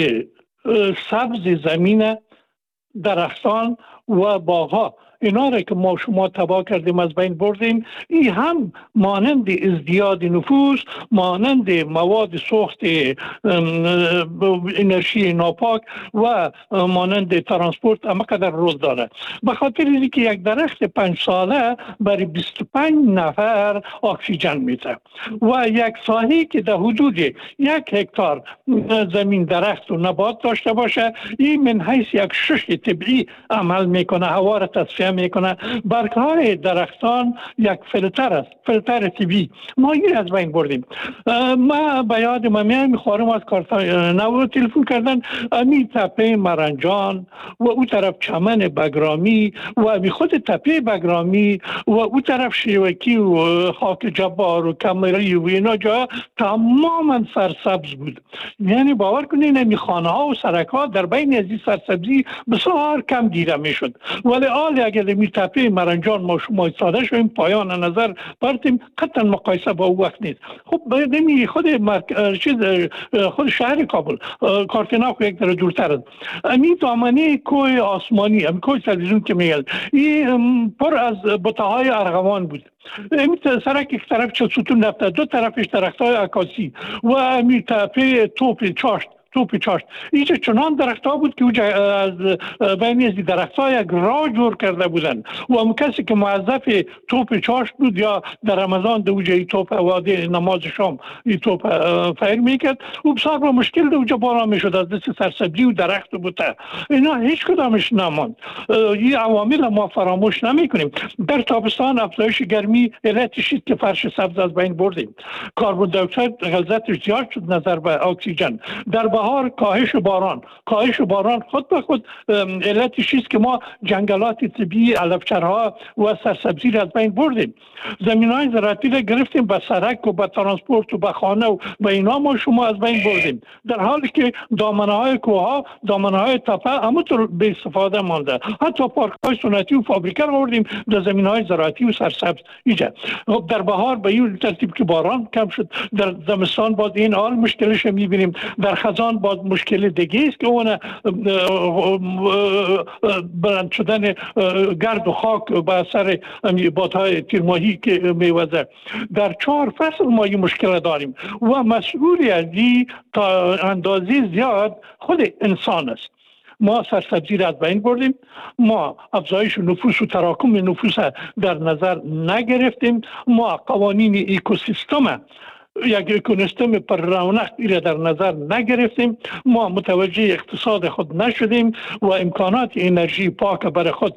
سبز زمین درختان و باغها اینا را که ما شما تباه کردیم از بین بردیم، این هم مانند ازدیاد نفوس، مانند مواد سوخت انرژی ناپاک و مانند ترانسپورت اما قدر روز داره. به خاطر اینکه یک درخت پنج ساله برای بیست و پنج نفر اکسیژن میده و یک ساحه که در حدود یک هکتار زمین درخت و نبات داشته باشه، این من حیث یک شش طبیعی عمل میکنه، هوا را تصفیه میکنه. برگ های درختان یک فیلتر است، فیلتر طبیعی. ما این از بین بردیم. ما به یاد ما میخوارم از کارتان نو تلفن کردن، امی تپه مرنجان و او طرف چمن بگرامی و امی خود تپه بگرامی و او طرف شیوکی و خاک جبار و کمری و اینا جا تماما سرسبز بود. یعنی باور کنین امی خانه ها و سرک ها در بین از این سرسبزی بسیار کم دیده میشد. ولی آل اگر می تپه مرنجان ما شما ایستاده شویم پایان نظر برتیم، قطعا مقایسه با او وقت نیست. خب نمی خود مرک... چیز خود شهر کابل کارتناک یک در دورتر است. امی دامنه کوه آسمانی، امی کوه تلویزیون که میگل این پر از بطاهای ارغوان بود. امی سرک یک طرف چه ستون نفته، دو طرفش درختای عکاسی و امی تپه توپ چاشت توپ چاشت اینجا چنان درخت ها بود که اوجا از بین از درخت ها یک راه جور کرده بودن و هم کسی که موظف توپ چاشت بود یا در رمضان دو اوجا ای توپ وادی نماز شام ای توپ فیر میکرد و بسیار با مشکل دو اوجا بارا میشد از دست سرسبزی و درخت بوده. اینا هیچ کدامش نماند. این عوامل ما فراموش نمی کنیم. در تابستان افزایش گرمی علتش شد که فرش سبز از بین بردیم. کربن دی اکساید غلظتش زیاد شد نظر به اکسیژن. در بهار کاهش باران، کاهش باران خود به خود علتش چیست که ما جنگلات طبیعی، علفچرها و سرسبزی را از بین بردیم. زمین‌های زراعتی را گرفتیم به سرک و به ترانسپورت و به خانه و به اینا ما شما از بین بردیم، در حالی که دامنه‌های کوه‌ها، دامنه‌های تپه همونطور به استفاده مانده. حتی پارک‌های سنتی و فابریکه را آوردیم در زمین‌های زراعتی و سرسبز ایجا. در بهار به این ترتیب که باران کم شد، در زمستان باز این حال مشکلش می‌بینیم، در خزان باز مشکل دیگه است که اون بلند شدن گرد و خاک به اثر بادهای تیرماهی که میوزه. در چهار فصل ما این مشکل داریم و مسئولی از این تا اندازه زیاد خود انسان است. ما سرسبزی را از بین بردیم، ما افزایش نفوس و تراکم نفوس در نظر نگرفتیم، ما قوانین اکوسیستم یک اکونومیستم پر رونق را در نظر نگرفتیم، ما متوجه اقتصاد خود نشدیم و امکانات انرژی پاک برای خود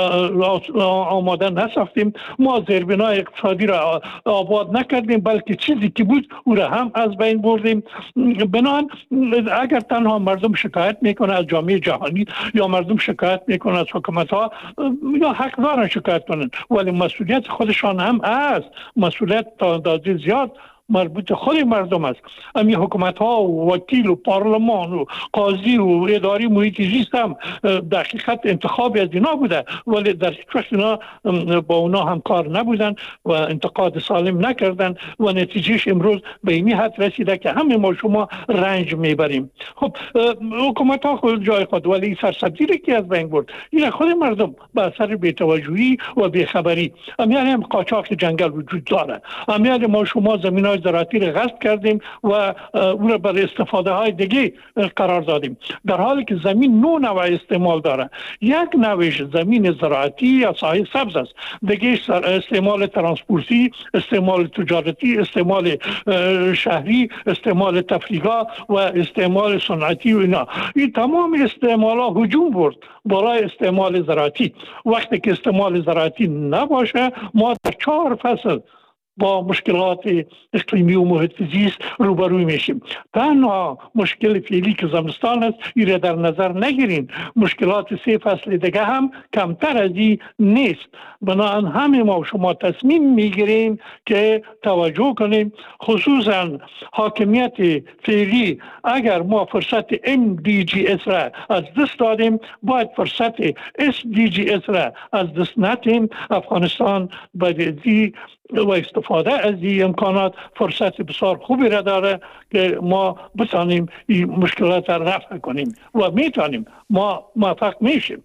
آماده نساختیم، ما زیربنای اقتصادی را آباد نکردیم بلکه چیزی که بود او را هم از بین بردیم. بنابراین اگر تنها مردم شکایت میکنه از جامعه جهانی یا مردم شکایت میکنه از حکومت ها، یا حق دارن شکایت کنن، ولی مسئولیت خودشان هم است. مسئولیت تا اندازه زیاد مربوط خود مردم است. امی حکومت ها و وکیل و پارلمان و قاضی و اداری محیط زیست هم در حقیقت انتخابی از اینا بوده، ولی در هیچ وقت اینا با اونا هم کار نبودن و انتقاد سالم نکردن و نتیجهش امروز به این حد رسیده که همه ما شما رنج میبریم. خب حکومت ها خود جای خود، ولی سرسبزی که از بین برد این خود مردم به اثر بی‌توجهی و بیخبری. امیال هم قاچاق جنگل وجود داره، امیال ما شما زمینای زراعتی را غصب کردیم و او را برای استفاده های دیگه قرار دادیم، در حالی که زمین نو نوع استعمال داره. یک نوعش زمین زراعتی یا ساحه سبز است، دیگه استعمال ترانسپورتی، استعمال تجارتی، استعمال شهری، استعمال تفریحات و استعمال صنعتی و اینا. این تمام استعمال ها هجوم برد بالای استعمال زراعتی. وقتی که استعمال زراعتی نباشه ما در چهار فصل با مشکلات اقلیمی و محیط زیست روبروی میشیم. تنها مشکل فعلی که زمستان است این در نظر نگیرین، مشکلات سه فصل دیگه هم کمتر از این نیست. بنابراین همه ما شما تصمیم میگیریم که توجه کنیم، خصوصا حاکمیت فعلی. اگر ما فرصت ام دی جی اس را از دست دادیم باید فرصت اس دی جی اس را از دست ندیم. افغانستان باید و استفاده از این امکانات فرصت بسیار خوبی را داره که ما بتانیم این مشکلات را رفع کنیم و میتونیم، ما موفق میشیم.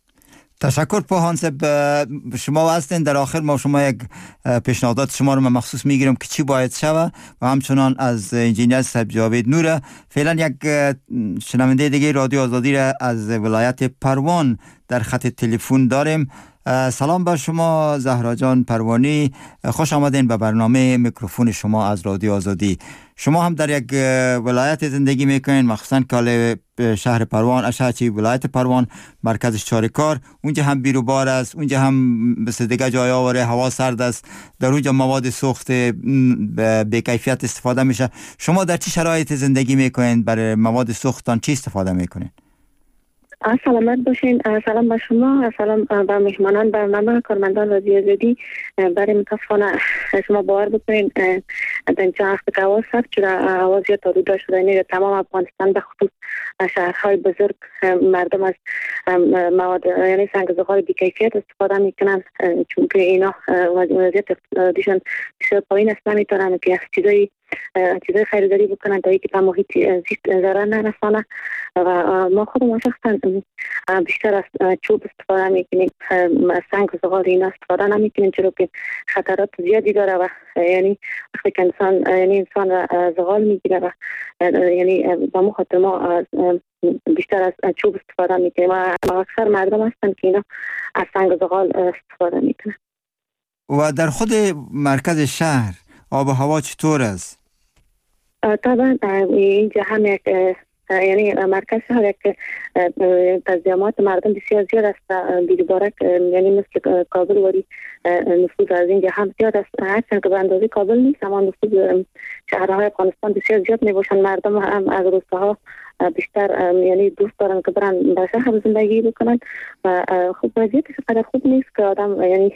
تشکر پوهان صاحب، شما هستین. در آخر ما شما یک پیشنهادات شما رو مخصوص میگیرم که چی باید شوه و همچنان از انجینیر صاحب جاوید نوره. فعلا یک شنونده دیگه رادیو آزادی را از ولایت پروان در خط تلفن داریم. سلام بر شما زهرا جان پروانی، خوش آمدین به برنامه میکروفون شما از رادیو آزادی. شما هم در یک ولایت زندگی میکنین، مخصوصا کاله شهر پروان، اشاچی ولایت پروان، مرکزش چارکار. اونجا هم بیروبار است، اونجا هم مثل دیگه جای آوره هوا سرد است، در اونجا مواد سوخت به کیفیت استفاده میشه. شما در چه شرایط زندگی میکنین؟ برای مواد سوختان چی استفاده میکنین؟ سلامت باشین. سلام به شما، سلام به مهمانان برنامه، کارمندان رادیو آزادی. برای متاسفانه شما باور بکنین در اینجا وقت که هوا سرد شده، هوا زیاد تاروده شده، یعنی تمام افغانستان به خصوص شهرهای بزرگ مردم از مواد یعنی سنگ زغال بی‌کیفیت استفاده میکنن، چون که اینا وضعیت اقتصادیشون بسیار پایین است، نمیتونن که چیزایی چیزای خریداری بکنن تا اینکه به محیط زیست ضرر نرسانه. و ما خودمون شخصا بیشتر از چوب استفاده میکنیم، سنگ و زغال اینا استفاده نمیکنیم، چرا که خطرات زیادی داره و یعنی وقتی که انسان یعنی انسان را زغال میگیره و یعنی به مو خاطر ما بیشتر از چوب استفاده میکنیم و اکثر مردم هستن که اینا از سنگ و زغال استفاده میکنن. و در خود مرکز شهر آب و هوا چطور است؟ طبعا اینجا هم یک یعنی مرکز شهر یک تزیامات مردم بسیار زیاد است، بی‌دوباره یعنی مثل کابل ولی نفوذ از اینجا هم زیاد است، هرچند که به اندازه کابل نیست اما نفوذ شهرهای افغانستان بسیار زیاد میباشند. مردم هم از روستاها بیشتر یعنی دوست دارن که برن در شهر زندگی بکنن و خب وضعیتش قدر خوب نیست که آدم یعنی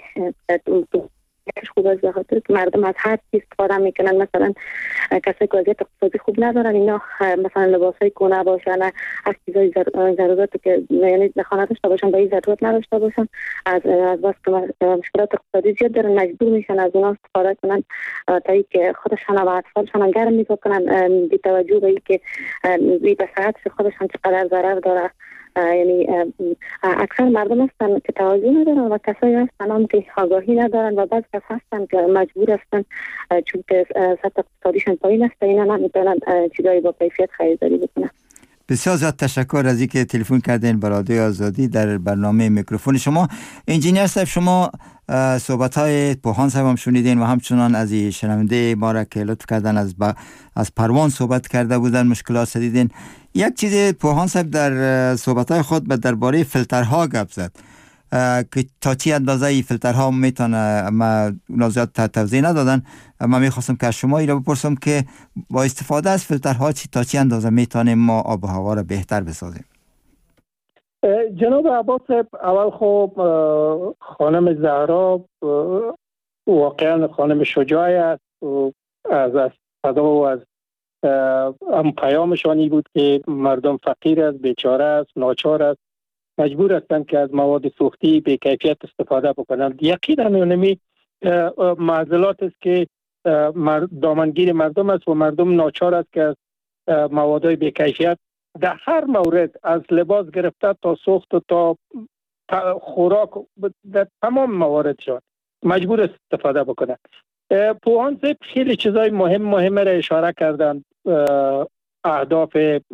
خوب است، به خاطر که مردم از هر چیز استفاده میکنن. مثلا کسایی که وضعیت اقتصادی خوب ندارن اینا مثلا لباسای کهنه باشن، از چیزای ضرورت که یعنی خانه داشته باشن به این ضرورت نداشته باشن، از از بس که مشکلات اقتصادی زیاد دارن مجبور میشن از اونا استفاده کنن تا اینکه خودشان و اطفالشان گرم میکنن، بی توجه به اینکه بی به صحت خودشان چقدر ضرر داره. یعنی اکثر مردم هستن که توجه ندارن و کسایی هستن هم که آگاهی ندارن و بعض کس هستن که مجبور هستن چون که سطح اقتصادیشون پایین است اینا نمیتونن چیزایی با کیفیت خریداری بکنن. بسیار زیاد تشکر از اینکه تلفن کردین به رادیو آزادی در برنامه میکروفون شما. انجینیر صاحب، شما صحبت های پوهان صاحب هم شنیدین و همچنان از شنونده ما را که لطف کردن از با از پروان صحبت کرده بودن مشکلات دیدین. یک چیز پوهان صاحب در صحبت های خود به درباره فیلترها گپ زد که تا چی اندازه ای فیلترها میتونه، ما زیاد توضیح ندادن. من میخواستم که از شما ای را بپرسم که با استفاده از فیلترها چی تا چی اندازه میتونیم ما آب و هوا را بهتر بسازیم؟ جناب عباس، اول خب خانم زهرا واقعا خانم شجاعی است. از از صدا و از هم پیامشانی بود که مردم فقیر است، بیچاره است، ناچار است، مجبور هستند که از مواد سوختی به کیفیت استفاده بکنند. یقینا اونمی معضلات است که دامنگیر مردم است و مردم ناچار است که از موادهای به کیفیت در هر مورد، از لباس گرفته تا سوخت و تا خوراک، در تمام موارد شد مجبور است استفاده بکنند. پوهان صاحب خیلی چیزای مهم مهم را اشاره کردند. اهداف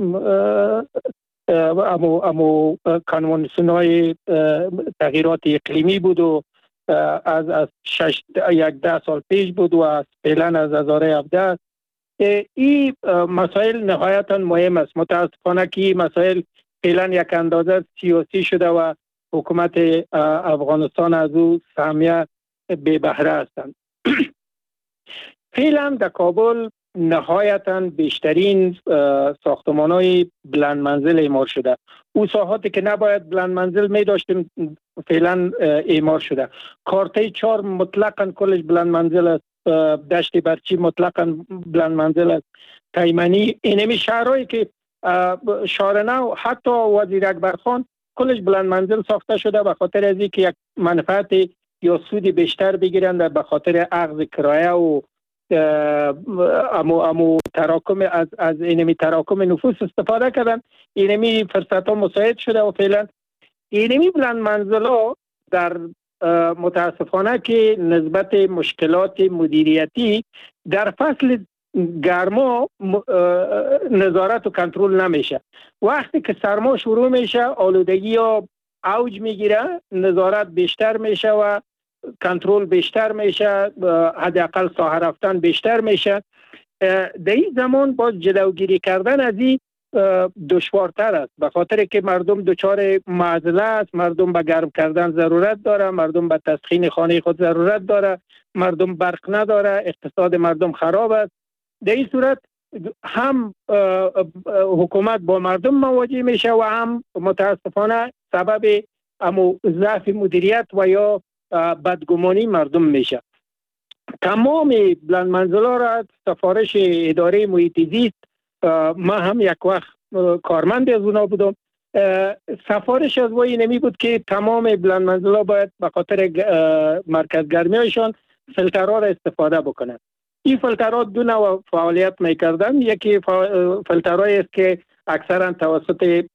امو امو کنوانسیون‌های تغییرات اقلیمی بود و از از شش یک ده سال پیش بود و از فعلا از هزار و هفده. این مسائل نهایتا مهم است. متاسفانه که این مسائل فعلا یک اندازه سیاسی شده و حکومت افغانستان از او سهمیه بی بهره هستند. فعلا در کابل نهایتا بیشترین ساختمان‌های بلند منزل اعمار شده. او ساحاتی که نباید بلند منزل می داشتیم فعلا اعمار شده. کارته چهار مطلقاً کلش بلند منزل است. دشت برچی مطلقاً بلند منزل است. تیمنی، اینمی شهرهایی که شارنو حتی وزیر اکبرخان کلش بلند منزل ساخته شده به خاطر از اینکه یک منفعت یا سودی بیشتر بگیرند، به خاطر اخذ کرایه و امو امو تراکم از از اینمی تراکم نفوس استفاده کردن. اینمی فرصت ها مساعد شده و فعلا اینمی بلند منزل ها در متاسفانه که نسبت مشکلات مدیریتی در فصل گرما نظارت و کنترل نمیشه. وقتی که سرما شروع میشه آلودگی ها اوج میگیره، نظارت بیشتر میشه و کنترل بیشتر میشه، حداقل ساحه رفتن بیشتر میشه. در این زمان باز جلوگیری کردن از این دشوارتر است، به خاطر که مردم دچار معضله است. مردم به گرم کردن ضرورت داره، مردم به تسخین خانه خود ضرورت داره، مردم برق نداره، اقتصاد مردم خراب است. در این صورت هم حکومت با مردم مواجه میشه و هم متاسفانه سبب امو ضعف مدیریت و یا بدگمانی مردم میشه. تمام بلند منزل‌ها را سفارش اداره محیط زیست، ما هم یک وقت کارمند از اونا بودم، سفارش از وی نمی بود که تمام بلند منزل‌ها باید به خاطر مرکز گرمی هایشان فیلترها را استفاده بکنند. این فیلترها دو نوع فعالیت میکردن. یکی فیلترهایی است که اکثرا توسط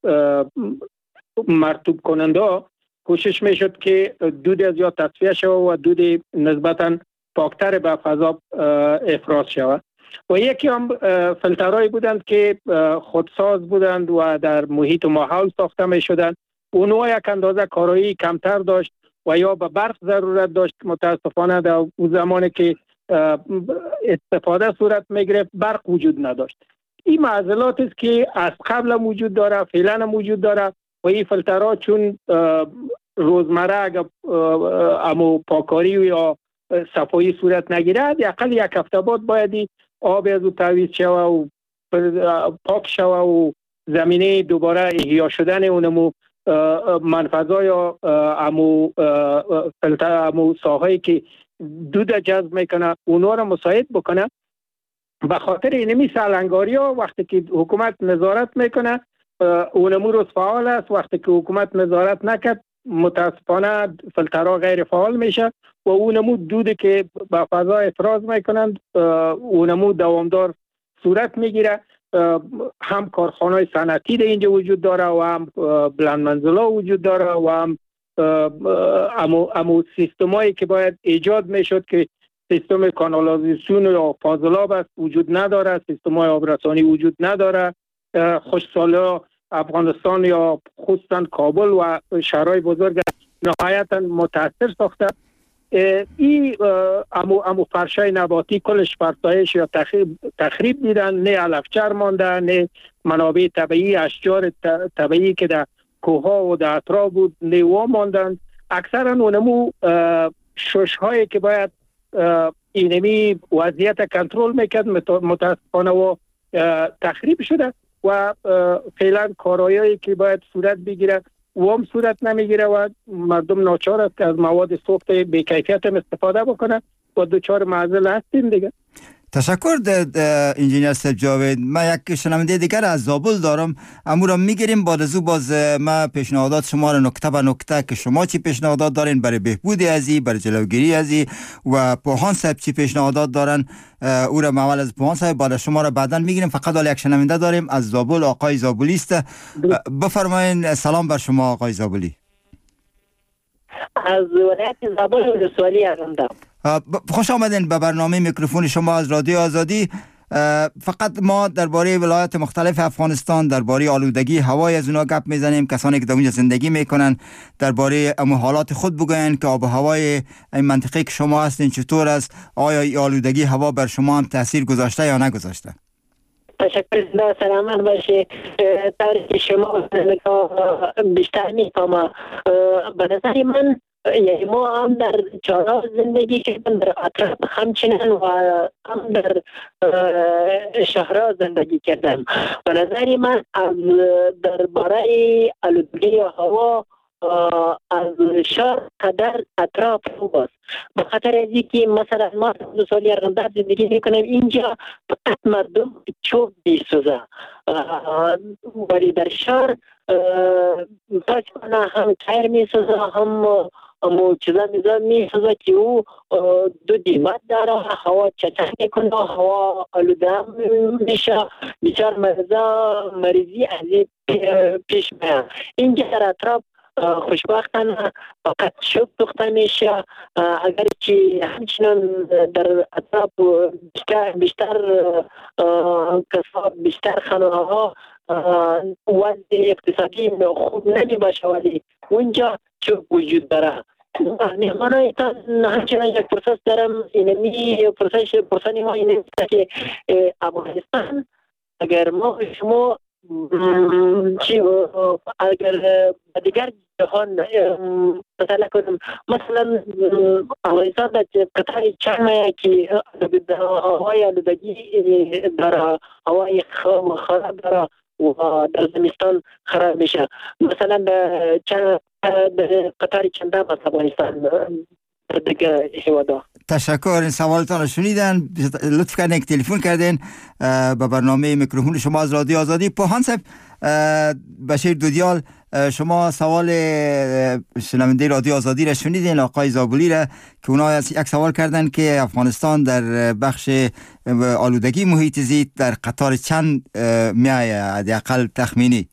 مرطوب کننده کوشش میشد که دود از یا تصفیه شود و دود نسبتا پاکتر به فضا افراز شود. و یکی هم فیلترهایی بودند که خودساز بودند و در محیط و ماحول ساخته می شدند. اونها یک اندازه کارایی کمتر داشت و یا به برق ضرورت داشت. متاسفانه در اون زمانی که استفاده صورت می گرفت برق وجود نداشت. این معضلات است که از قبل وجود داره، فعلا موجود داره و این فیلترها چون روزمره اگر امو پاکاری یا صفایی صورت نگیرد، اقل یک هفته بعد باید آب از او تعویض شوه و پاک شوه و زمینه دوباره احیا شدن اونمو منفذا یا امو فلتر امو ساحایی که دود جذب میکنه اونا را مساعد بکنه. به خاطر اینمی سالنگاری ها وقتی که حکومت نظارت میکنه اونمو روز فعال است، وقتی که حکومت نظارت نکرد متاسفانه فیلترها غیر فعال میشه و اونمو دودی که به فضا افراز میکنند اونمو دوامدار صورت میگیره. هم کارخانه‌های صنعتی در اینجا وجود داره و هم بلند منزل‌ها وجود داره و هم امو, امو سیستمایی که باید ایجاد میشد که سیستم کانالازیسیون یا فاضلاب است وجود نداره، سیستم‌های آبرسانی وجود نداره، خشکسالی افغانستان یا خصوصا کابل و شهرهای بزرگ نهایتا متاثر ساخته. این امو امو فرشای نباتی کلش فرسایش یا تخریب, تخریب دیدن، نه علفچر مانده، نه منابع طبیعی اشجار طبیعی که در کوها و در اطراف بود نه ماندن. اکثرا اونمو شش هایی که باید اینمی وضعیت کنترل میکرد متاسفانه و تخریب شده و فعلا کارهایی که باید صورت بگیره و هم صورت نمیگیره و مردم ناچار است که از مواد سوخت بی‌کیفیت هم استفاده بکنه و دوچار معضل هستیم دیگه. تشکر انجینیر سیب جاوید. ما یک شنونده دیگر از زابل دارم، امو را میگیریم. بعد از او باز ما پیشنهادات شما را نکته به نکته که شما چی پیشنهادات دارین برای بهبود ازی، برای جلوگیری ازی و پوهان صاحب چی پیشنهادات دارن او را اول از پوهان صاحب بعد شما را بعداً میگیریم. فقط حالا یک شنونده داریم از زابل، آقای زابلی است. بفرمایین. سلام بر شما آقای زابلی. از ولایت زابل ولسوالی هستم. خوش آمدین به برنامه میکروفون شما از رادیو آزادی. فقط ما درباره ولایات مختلف افغانستان، درباره آلودگی هوای از اونا گپ میزنیم. کسانی که در اونجا زندگی میکنن درباره امو حالات خود بگوین که آب و هوای این منطقه که شما هستین چطور است، آیا این آلودگی هوا بر شما هم تاثیر گذاشته یا نگذاشته؟ تشکر. زنده سلامت باشی. طوری که شما بیشتر میفهمم، به نظر من یعنی ما هم در چهارراه زندگی کردم، در اطراف همچنین و هم در شهرها زندگی کردم. به نظر من از درباره آلودگی هوا از شهر قدر اطراف خوب است، به خاطر از اینکه مثلا ما دو سالی ارغنداب زندگی میکنم، اینجا فقط مردم چوب میسوزه، ولی در شهر پس هم تایر میسوزه، هم امو چیزا میزا میسوزه که او دو دیمت داره، هوا چچک میکنه، هوا آلوده میشه، بیچار مرزا مریضی از این پیش میاد. اینجا در اطراف خوشبختانه فقط شب سوخته میشه، اگر که همچنان در اطراف بیشتر بیشتر کساب بیشتر خانه‌ها وضع اقتصادی خوب نمی باشه، ولی اونجا چوب وجود داره. مهمانایتان همچنان یک پرسش دارم، اینمی پرسش پرسانی ما اینه که افغانستان اگر ما شما چی اگر دیگر جهان مثلا کنم، مثلا افغانستان در قطار چند که هوای آلودگی داره، هوای خراب داره و در زمستان خراب میشه، مثلا در قطار چند هم از افغانستان دیگه حوادا. تشکر. این سوالتان رو شنیدن، لطف کردین که تلفن کردین به برنامه میکروفون شما از رادیو آزادی. پوهان صاحب بشیر دودیال، شما سوال شنونده رادیو آزادی را شنیدین، آقای زابلی را که اونا یک سوال کردن که افغانستان در بخش آلودگی محیط زیست در قطار چند میایه حداقل تخمینی؟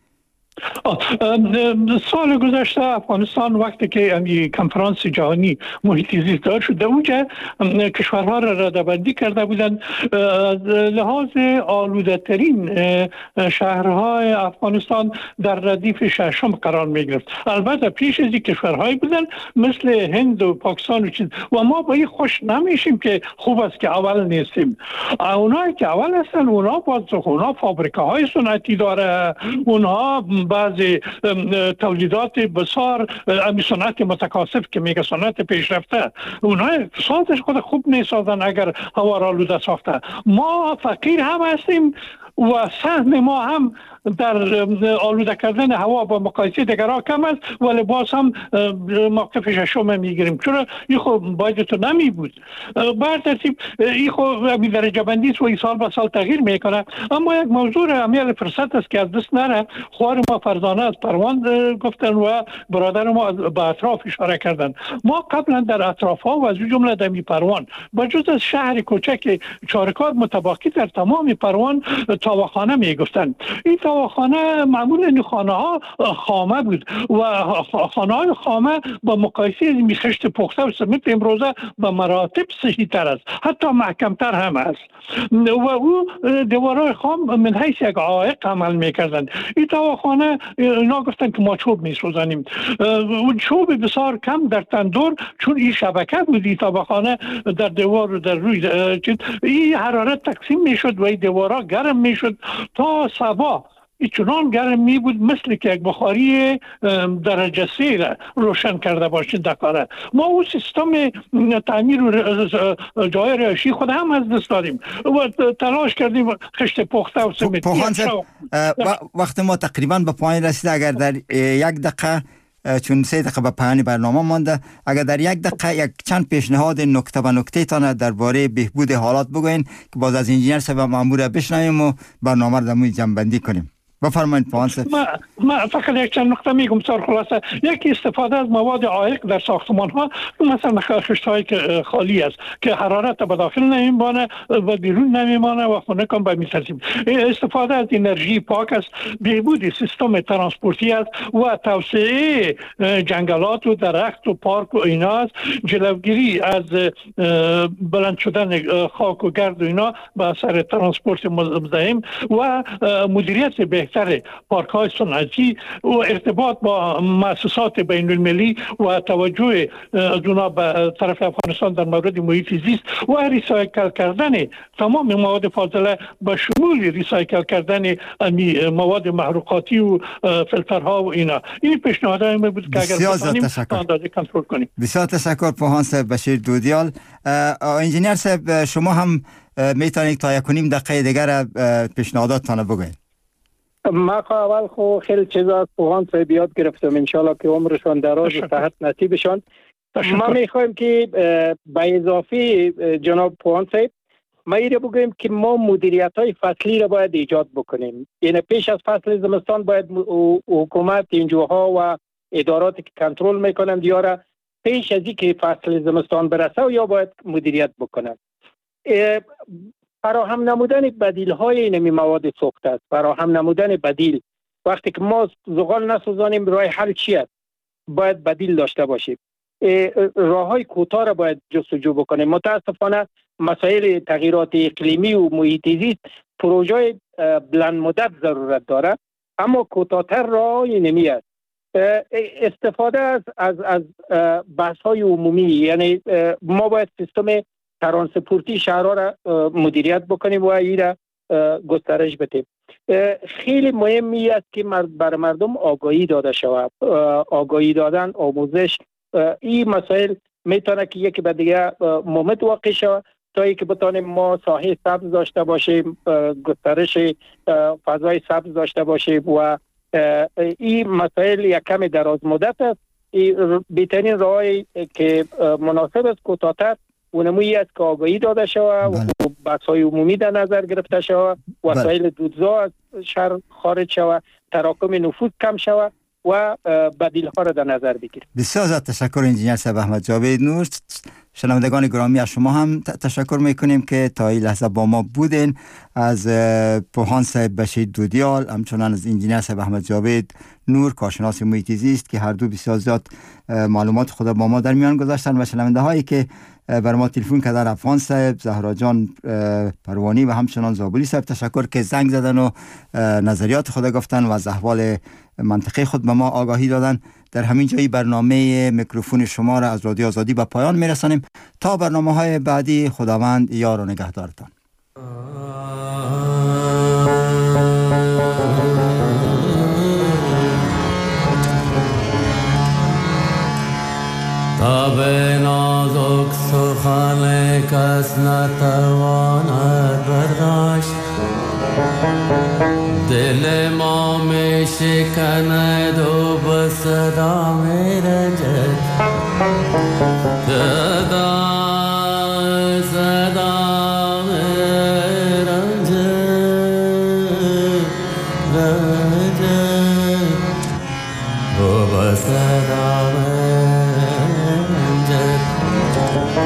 سال گذشته افغانستان وقتی که این کنفرانس جهانی محیط زیست دار شد، در اونجا کشورها را رده‌بندی کرده بودند لحاظ آلوده ترین شهرهای افغانستان در ردیف ششم قرار می گرفت. البته پیش از این کشورهایی بودن مثل هند و پاکستان و چیز، و ما با این خوش نمیشیم که خوب است که اول نیستیم. اونایی که اول هستن اونا باز اونا فابریکاهای صنعتی داره، اونها بعضی تولیدات بسیار امی صنعت متکاسب که میگه صنعت پیشرفته، اونها اقتصادش خود خوب نیسازن اگر هوا را آلوده ساخته. ما فقیر هم هستیم و سهم ما هم در آلوده کردن هوا با مقایسه دیگرها کم است، ولی باز هم موقف ششم میگیریم. چرا این خب باید تو نمی بود. بر ترتیب این خب درجه بندی است و این سال به سال تغییر میکنه. اما یک موضوع امیال فرصت است که از دست نره. خوار ما فرزانه از پروان گفتن و برادر ما به اطراف اشاره کردن. ما قبلا در اطراف ها و از جمله در پروان با جز از شهر کوچک چارکار متباقی در تمام پروان تاوخانه میگفتن. این تاوخانه معمولا این خانه ها خامه بود و خانه های خامه با مقایسه می خشت پخته و سمت امروزه به مراتب صحیح تر است، حتی محکم تر هم است و او دیوارای خام من حیث یک عائق عمل میکردن. این تاوخانه اینا گفتن که ما چوب میسوزانیم، اون چوب بسیار کم در تندور، چون این شبکه بود این تاوخانه در دیوار و در روی این حرارت تقسیم میشد و این دیوارا گرم میشد تا صبح. این چنان گرم می بود مثل که یک بخاری درجه سه را روشن کرده باشید در کاره. ما او سیستم تعمیر و جای رهایشی خود هم از دست دادیم و تلاش کردیم خشت پخته و سمتی. وقت ما تقریبا به پایان رسید، اگر در یک دقیقه، چون سه دقیقه به پایان برنامه مانده، اگر در یک دقیقه یک چند پیشنهاد نکته به نکته تان درباره بهبود حالات بگوین که باز از انجینیر صاحب مامور بشنویم و برنامه را در جمع بندی کنیم. بفرمایید پانسه. ما ما فقط یک چند نقطه میگم سر خلاصه. یکی استفاده از مواد عایق در ساختمان ها، مثلا خشت هایی که خالی است که حرارت به داخل نمیمانه و بیرون نمیمانه و خونه کم به میسازیم. استفاده از انرژی پاک است، بهبود سیستم ترانسپورتی است و توسعه جنگلات و درخت و پارک و اینا است، جلوگیری از بلند شدن خاک و گرد و اینا به اثر ترانسپورت مزاحم و مدیریت بهتر پارک های صنعتی و ارتباط با مؤسسات بین المللی و توجه اونا به طرف افغانستان در مورد محیط زیست و ریسایکل کردن تمام مواد فاضله به شمول ریسایکل کردن مواد محروقاتی و فیلترها و اینا. این پیشنهادهای ما بود که اگر بتونیم تا اندازه کنترل کنیم. بسیار تشکر پوهان صاحب بشیر دودیال. انجینیر صاحب شما هم میتونید تا یک و نیم دقیقه دیگر پیشنهاداتتان بگویید. ما اول خو خیلی چیزا از پوهان صاحب یاد گرفتم، انشالله که عمرشان دراز و صحت نصیبشان. ما میخوایم که به اضافه جناب پوهان صاحب ما ایره بگویم که ما مدیریت های فصلی را باید ایجاد بکنیم. یعنی پیش از فصل زمستان باید حکومت، انجوها و اداراتی که کنترل میکنند یا پیش از اینکه فصل زمستان برسه و یا باید مدیریت بکنند. فراهم نمودن بدیل های اینمی مواد سوخته است، فراهم نمودن بدیل. وقتی که ما زغال نسوزانیم راه حل چی است؟ باید بدیل داشته باشیم. راه های کوتاه را باید جستجو بکنیم. متاسفانه مسائل تغییرات اقلیمی و محیط زیست پروژه بلند مدت ضرورت داره، اما کوتاه‌تر راه اینمی است. استفاده از از از بحث های عمومی، یعنی ما باید سیستم ترانسپورتی شهرها را مدیریت بکنیم و این را گسترش بدیم. خیلی مهمی است که بر مردم آگاهی داده شود. آگاهی دادن، آموزش، این مسائل میتونه که یکی به دیگه مومد واقع شود تا اینکه بتانیم ما ساحه سبز داشته باشیم، گسترش فضای سبز داشته باشیم و این مسائل یک کمی دراز مدت است. بهترین راهی که مناسب است کوتاه‌تر اونمویی است که آگاهی داده شود و بحث‌های عمومی در نظر گرفته شود، وسایل دودزا از شهر خارج شود، تراکم نفوذ کم شود و بدیل ها را در نظر بگیریم. بسیار زیاد تشکر انجینیر صاحب احمد جاوید نور. شنوندگان گرامی از شما هم تشکر میکنیم که تا این لحظه با ما بودین. از پوهان صاحب بشیر دودیال، همچنان از انجینیر صاحب احمد جاوید نور کارشناس محیط زیست که هر دو بسیار زیاد معلومات خود با ما در میان گذاشتن و شنونده هایی که بر ما تلفن کردن، افغان صاحب، زهرا جان پروانی و همچنان زابلی صاحب تشکر که زنگ زدن و نظریات خود گفتن و از احوال منطقه خود به ما آگاهی دادن. در همین جایی برنامه میکروفون شما را از رادیو آزادی به پایان میرسانیم. تا برنامه های بعدی خداوند یار و نگهدارتان. تاب نازک سخن کس نتواند برداشت، دل ما می شکند و به صدا می رنجد، صدا صدا می رنجد رنجد و به صدا می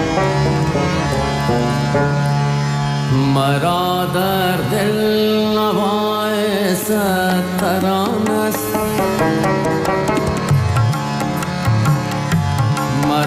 مرا در دل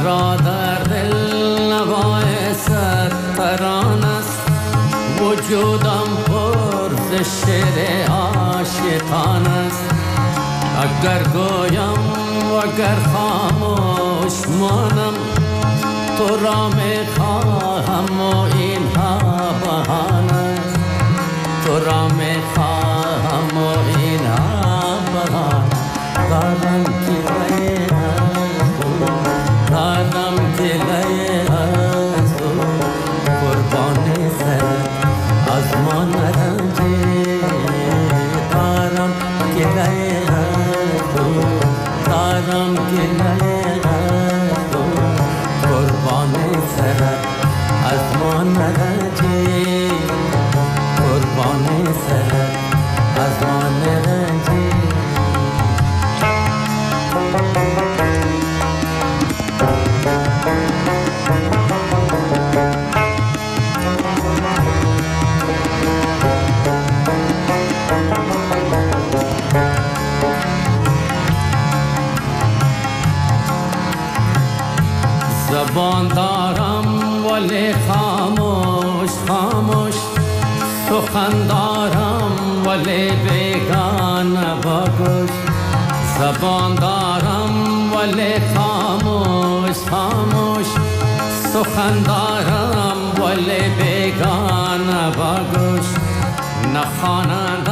مرا در دل نوای ستران است وجودم پر ز شعر عاشقان است اگر گویم و اگر خاموش مانم تو را میخواهم و اینها بهانه است تو را میخواهم و اینها بهانه دارم که غیر از تو دارم که غیر از تو قربان سر از ما نرنجی دارم که غیر از تو دارم که غیر از تو قربان سر از ما نرنجی قربان سر از ما نرنجی زبان دارم ولی خاموش خاموش سخن دارم ولی بیگانه با گوش زبان دارم ولی خاموش خاموش سخن دارم ولی بیگانه با گوش نه خواننده